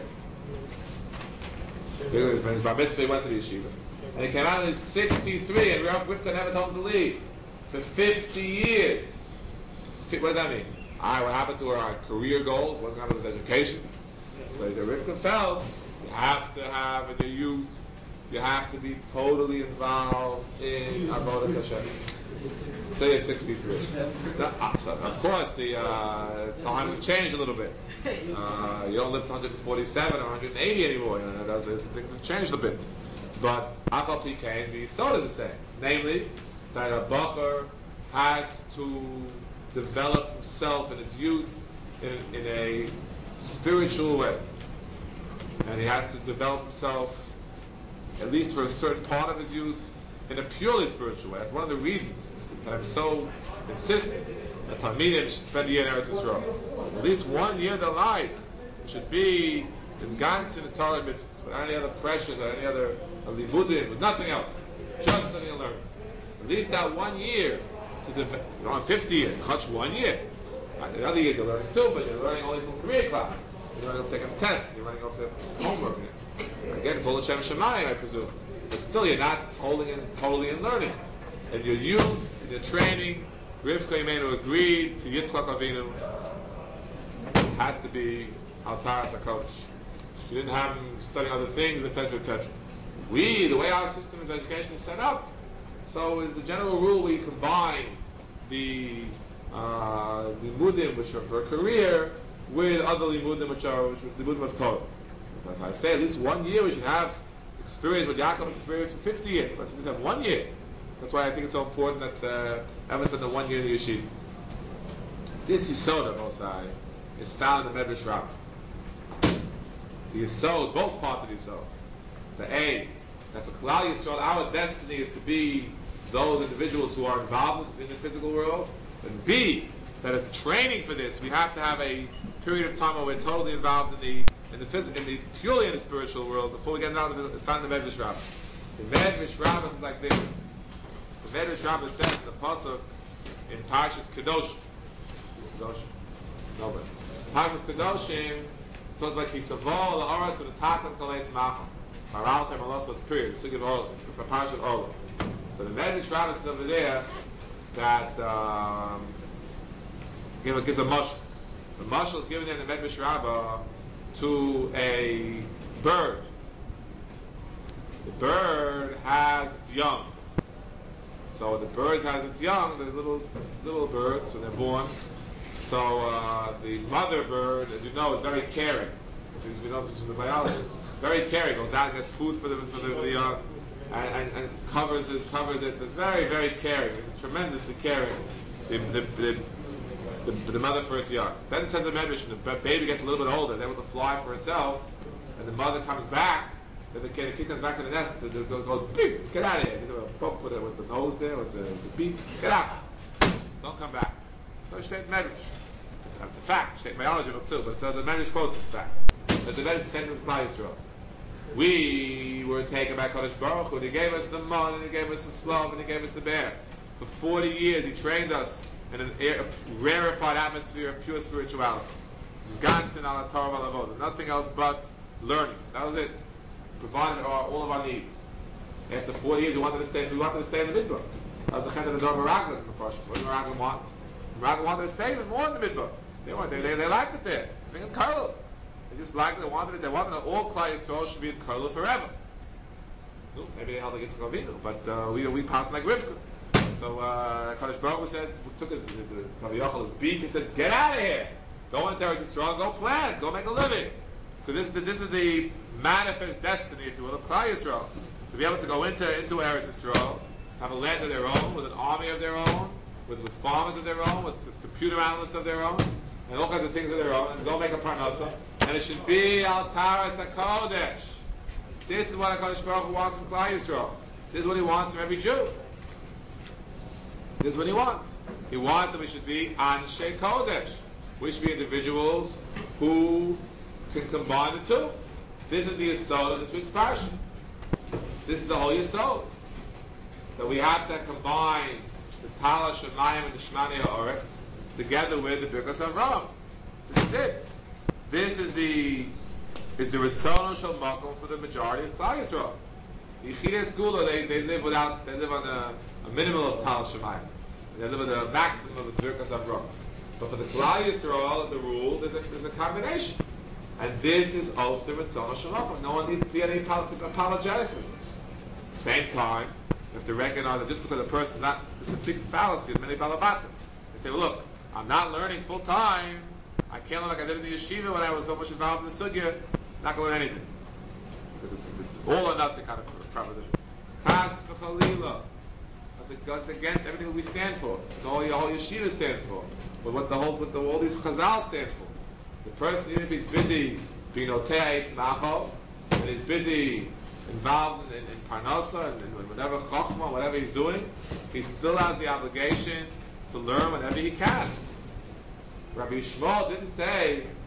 S1: When his bar mitzvah, he went to the yeshiva. And he came out when he was sixty-three, and Rav Rivka never told him to leave. For fifty years. What does that mean? Alright, what happened to our career goals? What happened to his education? So the Rivka felt you have to have in your youth, you have to be totally involved in Avodas Hashem. Until you're sixty-three. Now, so of course, the uh, time will change a little bit. Uh, you don't live to one hundred forty-seven or one hundred eighty anymore. You know, things have changed a bit. But Afal Pi Kain, the Sod is the same. Namely, that a Bacher has to develop himself in his youth in, in a spiritual way. And he has to develop himself, at least for a certain part of his youth, in a purely spiritual way. That's one of the reasons that I'm so insistent that Talmidim should spend a year in Eretz Yisrael. At least one year of their lives should be in ganz in the Torah mitzvahs, without any other pressures or any other limudim, with nothing else, just studying and learning. At least that one year to develop. You know, fifty years, chach one year. Right? The other year you're learning too, but you're learning only from career class. You're learning off taking a test. You're learning off the homework. Again, it's all the Shem Shemayim, I presume. But still, you're not holding in totally in learning. In your youth, in your training, Rivka Imenu agreed to Yitzchak Avinu. It has to be Altaras HaKodesh. She didn't have him studying other things, et cetera, et cetera. We, the way our system of education is set up, so as a general rule, we combine the uh, the limudim, which are for a career, with other limudim, which are which are limudim of Torah. As I say, at least one year we should have experience what Yaakov experienced for fifty years. Let's just have one year. That's why I think it's so important that uh, everyone's spent the one year in the yeshiva. This Yisod of Osai is found in the Medrash Rabbah. The Yisod, both parts of the Yisod. The A, that for Klal Yisrael, our destiny is to be those individuals who are involved in the physical world. And B, that as training for this, we have to have a period of time where we're totally involved in the in the physical, in the purely in the spiritual world before we get down to the, it's found in the Medrash Rabbah. The Medrash Rabbah is like this. The Medrash Rabbah says in the pasuk in Parshas Kedoshim. Kedoshim? No, but Parshas Kedoshim talks about Kisavol la'aretz and the Tatan Koletz Macham. Paraltem Alosos period. The Sugya of Orla. The Parshas of Orla. So the Medrash Rabbah says over there that um, gives a mashal. The mashal is given in the Medrash Rabbah to a bird. The bird has its young. So the bird has its young, the little little birds when they're born. So uh, the mother bird, as you know, is very caring. As we know this from the biology, very caring. Goes out and gets food for the for the, for the young, and, and, and covers it, covers it. It's very, very caring, tremendously caring. The the, the The, the mother for its young. Then it says in Medrash, the baby gets a little bit older, they're able to fly for itself, and the mother comes back, then the kid, the kid comes back to the nest, they go, go beep, get out of here. They do a poke with, with the nose there, with the, the beak, get out. Don't come back. So Shteit Medrash. That's a fact, Shteit biology book too, but uh, the Medrash quotes this fact. That the Medrash is sent with Klal Yisrael. We were taken by Kodesh Baruch Hu, and He gave us the man, and He gave us the slav, and He gave us the bear. For forty years He trained us in an air, a rarefied atmosphere of pure spirituality. Ganzen ala Torah v'lavod. Nothing else but learning. That was it. Provided our, all of our needs. After forty years, we wanted to stay. We wanted to stay in the midbar. That was the kind of the door Meraglim in the first. What did Meraglim want? Meraglim wanted to stay even more in the midbar. They wanted. They, they, they liked it there. Singing Karlo. They just liked it. They wanted it. They wanted that all Klal Yisrael should be in Karlo forever. No, maybe they held against Ravinu, but uh, we we passed like Rivka. So uh, Kadosh Baruch Hu said, took his, Rabbi Yochanan, his beak and said, get out of here. Go into Eretz Yisrael, go plant, go make a living. Because this is the, this is the manifest destiny, if you will, of Klal Yisrael. To be able to go into, into Eretz Yisrael, have a land of their own, with an army of their own, with, with farmers of their own, with, with computer analysts of their own, and all kinds of things of their own, and go make a parnasa. And it should be Altaras HaKodesh. This is what Kadosh Baruch Hu wants from Klal Yisrael. This is what He wants from every Jew. This is what He wants. He wants that we should be Anshe Kodesh. We should be individuals who can combine the two. This is the Yisod of this week's parsha. This is the whole Yisod. That we have to combine the Tala Shemayim and the Shmani HaOretz together with the Birkas Avram. This is it. This is the is the Ritzono Shel Makom for the majority of Klal Yisrael. The Yechidei Segula, they, they live without, they live on a a minimum of Tal Shemayim. They live with a maximum of the Birkas Avram. But for the Klal Yisrael, the rule, there's a, there's a combination. And this is also Ritzono Shel Makom. No one needs to be any apologetic for this. At the same time, you have to recognize that just because a person is not, it's a big fallacy of many balabatim. They say, well, look, I'm not learning full time. I can't learn like I did in the yeshiva when I was so much involved in the sugya. Not going to learn anything. It's, a, it's an all or nothing kind of proposition. Chas v'chalila. That's against everything that we stand for. It's all your whole yeshiva stands for. But what the whole, what the, all these chazal stand for. The person, even if he's busy being otei tzmachol, and he's busy involved in, in, in parnasa and in whatever chokhmah, whatever he's doing, he still has the obligation to learn whenever he can. Rabbi Shmuel didn't say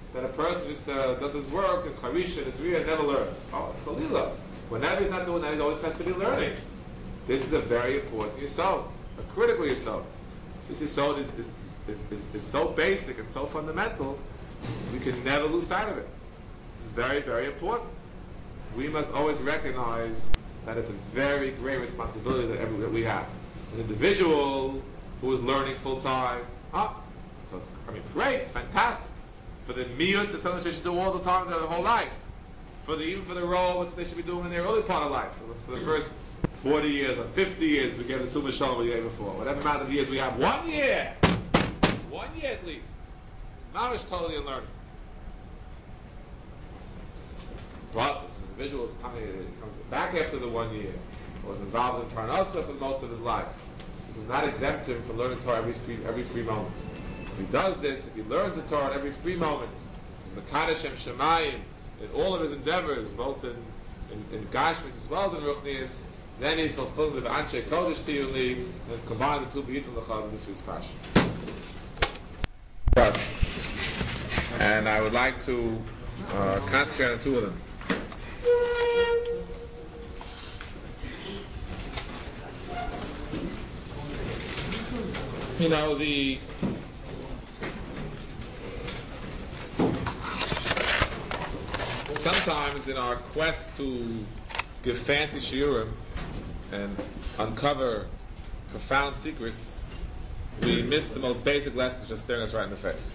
S1: that a person who uh, does his work, his charisha, his riyah, never learns. Oh, chalila. Whenever he's not doing that, he always has to be learning. This is a very important yesod, a critical yesod. This yesod is, is, is, is, is so basic and so fundamental, we can never lose sight of it. This is very, very important. We must always recognize that it's a very great responsibility that, every, that we have. An individual who is learning full time, ah, so it's, I mean, it's great, it's fantastic. For the miyut, it's something they should do all the time, their whole life. For the even for the role, it's what they should be doing in their early part of life. For the, for the first forty years or fifty years, we gave the two mishal we gave before. Whatever amount of years we have, one year, one year at least, not as totally in learning. But the individual is coming, comes back after the one year, was involved in parnasa for most of his life. This does not exempt him from learning Torah every free, every free moment. If he does this, if he learns the Torah every free moment, the Kaddish Shem Shemayim, in all of his endeavors, both in in, in Gashmis as well as in Ruchnius, then he's fulfilled the Anshe Kodesh Tiyuli, and combined the two B'yitum L'chaz of this week's Parsha. First, and I would like to uh, concentrate on two of them. You know, the sometimes in our quest to give fancy shiurim and uncover profound secrets, we miss the most basic lessons just staring us right in the face.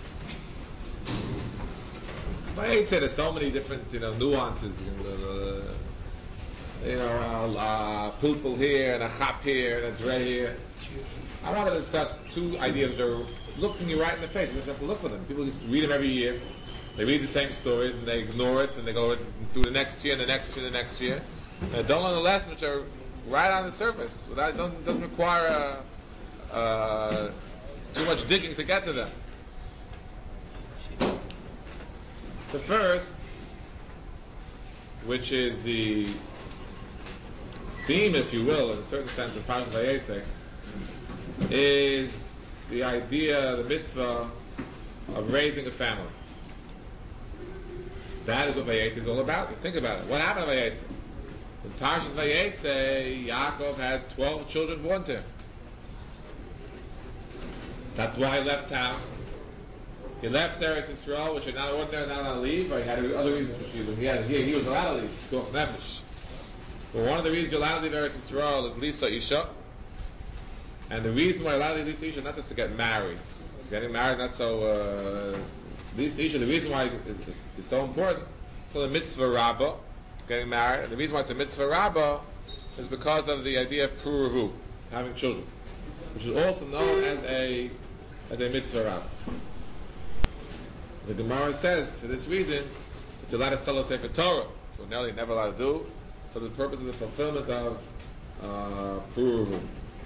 S1: I hate to say there's so many different, you know, nuances. You know, uh, you know uh, uh, pulpul here and a chap here and a dre here. I want to discuss two ideas that are looking you right in the face. You just have to look for them. People just read them every year. They read the same stories and they ignore it and they go through the next year and the next year and the next year. And they don't learn the lessons which are right on the surface. Without, it doesn't, doesn't require uh, uh, too much digging to get to them. The first, which is the theme, if you will, in a certain sense of Parashat Vayetze, is the idea, the mitzvah of raising a family. That is what Vayetze is all about. You think about it. What happened to Vayetze? In Parashat Vayetze, Yaakov had twelve children born to him. That's why he left town. He left Eretz Yisrael, which are not ordinary, not allowed to leave, or he had other reasons for leaving. He, had, he, he was allowed to leave, Koch Nefesh. But one of the reasons you're allowed to leave Eretz Yisrael is Lisa Isha. And the reason why you're allowed to leave Lisa Isha is not just to get married. Getting married, not so... Uh, Lisa Isha, the reason why it's so important for the mitzvah rabbah, getting married, and the reason why it's a mitzvah rabbah is because of the idea of pruruvu, having children, which is also known as a as a mitzvah rabbah. The Gemara says, for this reason, that you're allowed to sell a Sefer Torah, which we're never allowed to do, for the purpose of the fulfillment of uh, pruruvu.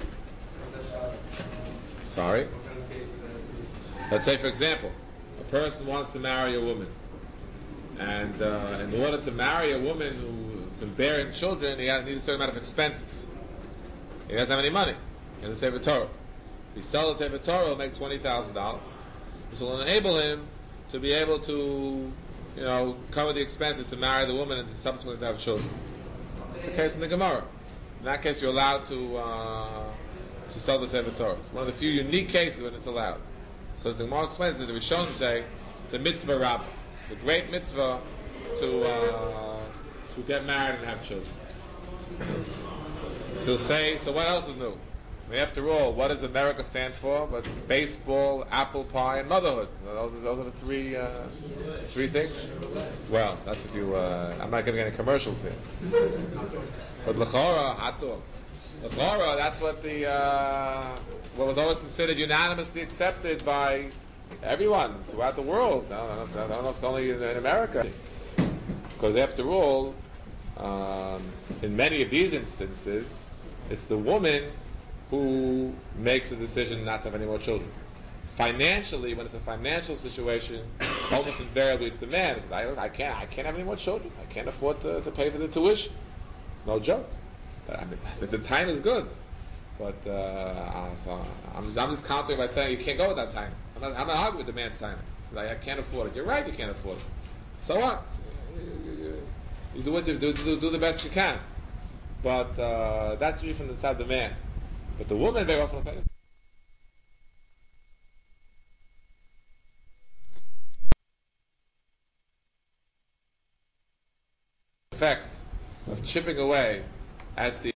S1: Sorry? Let's say, for example, a person wants to marry a woman. And uh, in order to marry a woman who's been bearing children, he has, needs a certain amount of expenses. He doesn't have any money. He has a Sefer Torah. If he sells a Sefer Torah, he'll make twenty thousand dollars. This will enable him to be able to, you know, cover the expenses to marry the woman and to subsequently have children. That's the case in the Gemara. In that case, you're allowed to uh, to sell the Sefer Torah. It's one of the few unique cases when it's allowed. Because the Gemara explains that the Rishonim say it's a mitzvah rabbah. It's a great mitzvah to uh, to get married and have children. So he'll say, so what else is new? I mean, after all, what does America stand for? But baseball, apple pie, and motherhood. Those are, those are the three uh, three things. Well, that's if you. Uh, I'm not giving any commercials here. But l'chora, hot dogs. L'chora, that's what the uh, what was always considered unanimously accepted by everyone throughout the world. I don't know, I don't know if it's only in, in America. Because after all, um, in many of these instances, it's the woman who makes the decision not to have any more children. Financially, when it's a financial situation, almost invariably it's the man. It's, I, I can't, I can't have any more children. I can't afford to, to pay for the tuition. It's no joke. I mean, the time is good, but uh, so I'm, just, I'm just countering by saying you can't go with that time. I'm not, I'm not arguing with the man's time. like, I can't afford it. You're right, you can't afford it. So what? You, you do what you do, do, do the best you can. But uh, that's usually from the side of the man. But the woman very often will say, effect of chipping away at the